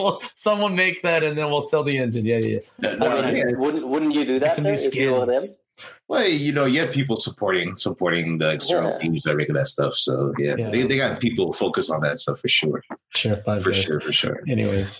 someone make that and then we'll sell the engine. Yeah, yeah. I mean, wouldn't wouldn't you do that? Some new skins. Well, you know, you have people supporting supporting the external Yeah. teams that are making that stuff. So yeah, Yeah. They, they got people focused on that stuff for sure. Sure, five For guys. sure, for sure. Anyways,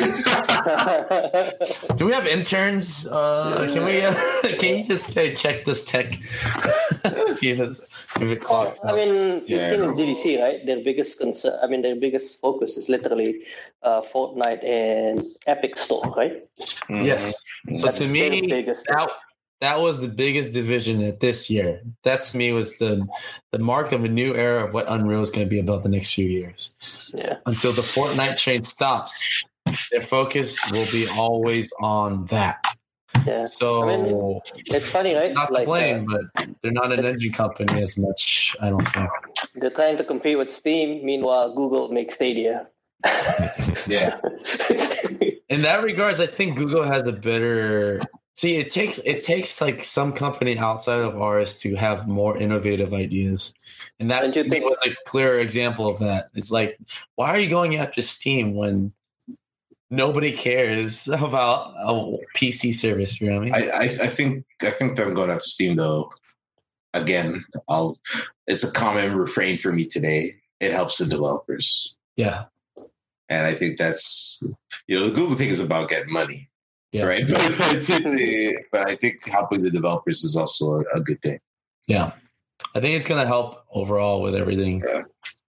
do we have interns? Uh, can we? Uh, can you just uh, check this tech? See if it's if it clocks I out. mean, you've Yeah. seen in G D C, right? Their biggest concern, I mean, their biggest focus is literally uh, Fortnite and Epic Store, right? Mhm. Yes. So That's to their me, biggest that that was the biggest division at this year. That to me was the the mark of a new era of what Unreal is going to be about the next few years. Yeah. Until the Fortnite train stops, their focus will be always on that. Yeah. So I mean, it's funny, right? not to Like, blame, uh, but they're not an engine company as much. I don't think. they're trying to compete with Steam. Meanwhile, Google makes Stadia. Yeah. In that regards, I think Google has a better. See, it takes it takes like some company outside of ours to have more innovative ideas, and that Don't you to me think- was a clear example of that. It's like, why are you going after Steam when nobody cares about a P C service? You know what I mean? I, I, I think I think them going after Steam though. Again, I'll. It's a common refrain for me today. It helps the developers, yeah, and I think that's you know the Google thing is about getting money, yeah, right? But, it's, it, but I think helping the developers is also a, a good thing. yeah. I think it's gonna help overall with everything. Yeah.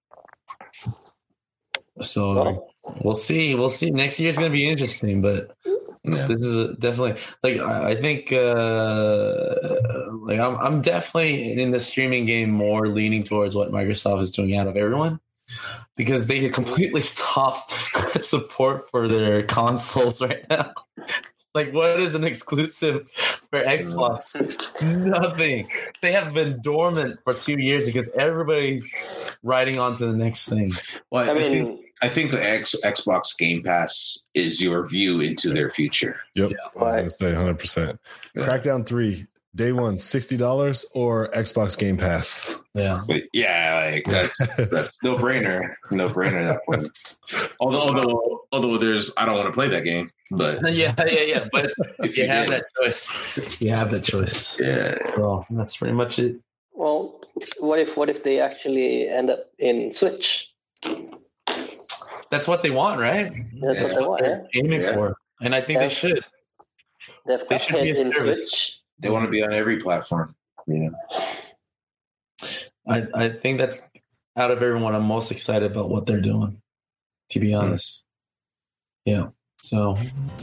So Well, we'll see. We'll see. Next year's gonna be interesting, but. Yeah. This is a, definitely like I I think uh, like I'm I'm definitely in the streaming game more leaning towards what Microsoft is doing out of everyone because they could completely stop support for their consoles right now. Like, what is an exclusive for Xbox? Nothing. They have been dormant for two years because everybody's riding on to the next thing. Well, I, I think mean, I think the X, Xbox Game Pass is your view into their future. Yep. Yeah. I was going to say one hundred percent. Yeah. Crackdown three, day one, sixty dollars or Xbox Game Pass? Yeah. But yeah, like that's that's no brainer, no brainer at that point. Although, although, although there's, I don't want to play that game, but Yeah, yeah, yeah. But if you you have did, that choice. You have that choice. yeah, So that's pretty much it. well, what if what if they actually end up in Switch? That's what they want, right? That's what they want, yeah. They're aiming Yeah. for, and I think Yeah. they should. They have They should be a Cuphead in service. Switch. they want to be on every platform. Yeah, I, I think that's out of everyone. I'm most excited about what they're doing. To be honest, yeah. So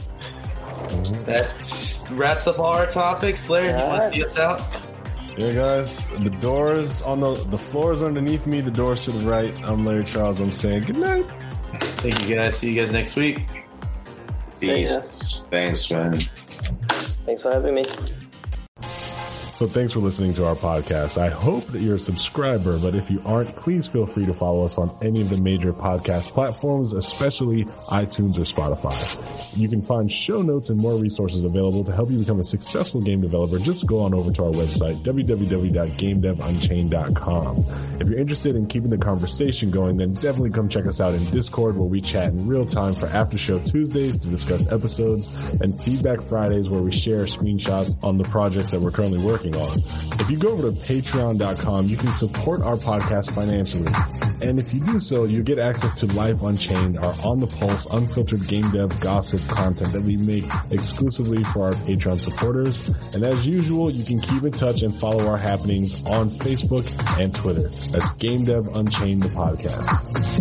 that wraps up all our topics. Larry, you want to see us out? Yeah, guys, the doors on the the floors underneath me, the doors to the right. I'm Larry Charles. I'm saying good night. Thank you, guys. See you guys next week. See ya. Peace. Thanks, man. Thanks for having me. So thanks for listening to our podcast. I hope that you're a subscriber, but if you aren't, please feel free to follow us on any of the major podcast platforms, especially iTunes or Spotify. You can find show notes and more resources available to help you become a successful game developer. Just go on over to our website, w w w dot game dev unchained dot com. If you're interested in keeping the conversation going, then definitely come check us out in Discord, where we chat in real time for after show Tuesdays to discuss episodes, and Feedback Fridays, where we share screenshots on the projects that we're currently working on. If you go over to patreon dot com, you can support our podcast financially. And if you do so, you get access to Life Unchained, our on the pulse, unfiltered game dev gossip content that we make exclusively for our Patreon supporters. And as usual, you can keep in touch and follow our happenings on Facebook and Twitter. That's Game Dev Unchained, the podcast.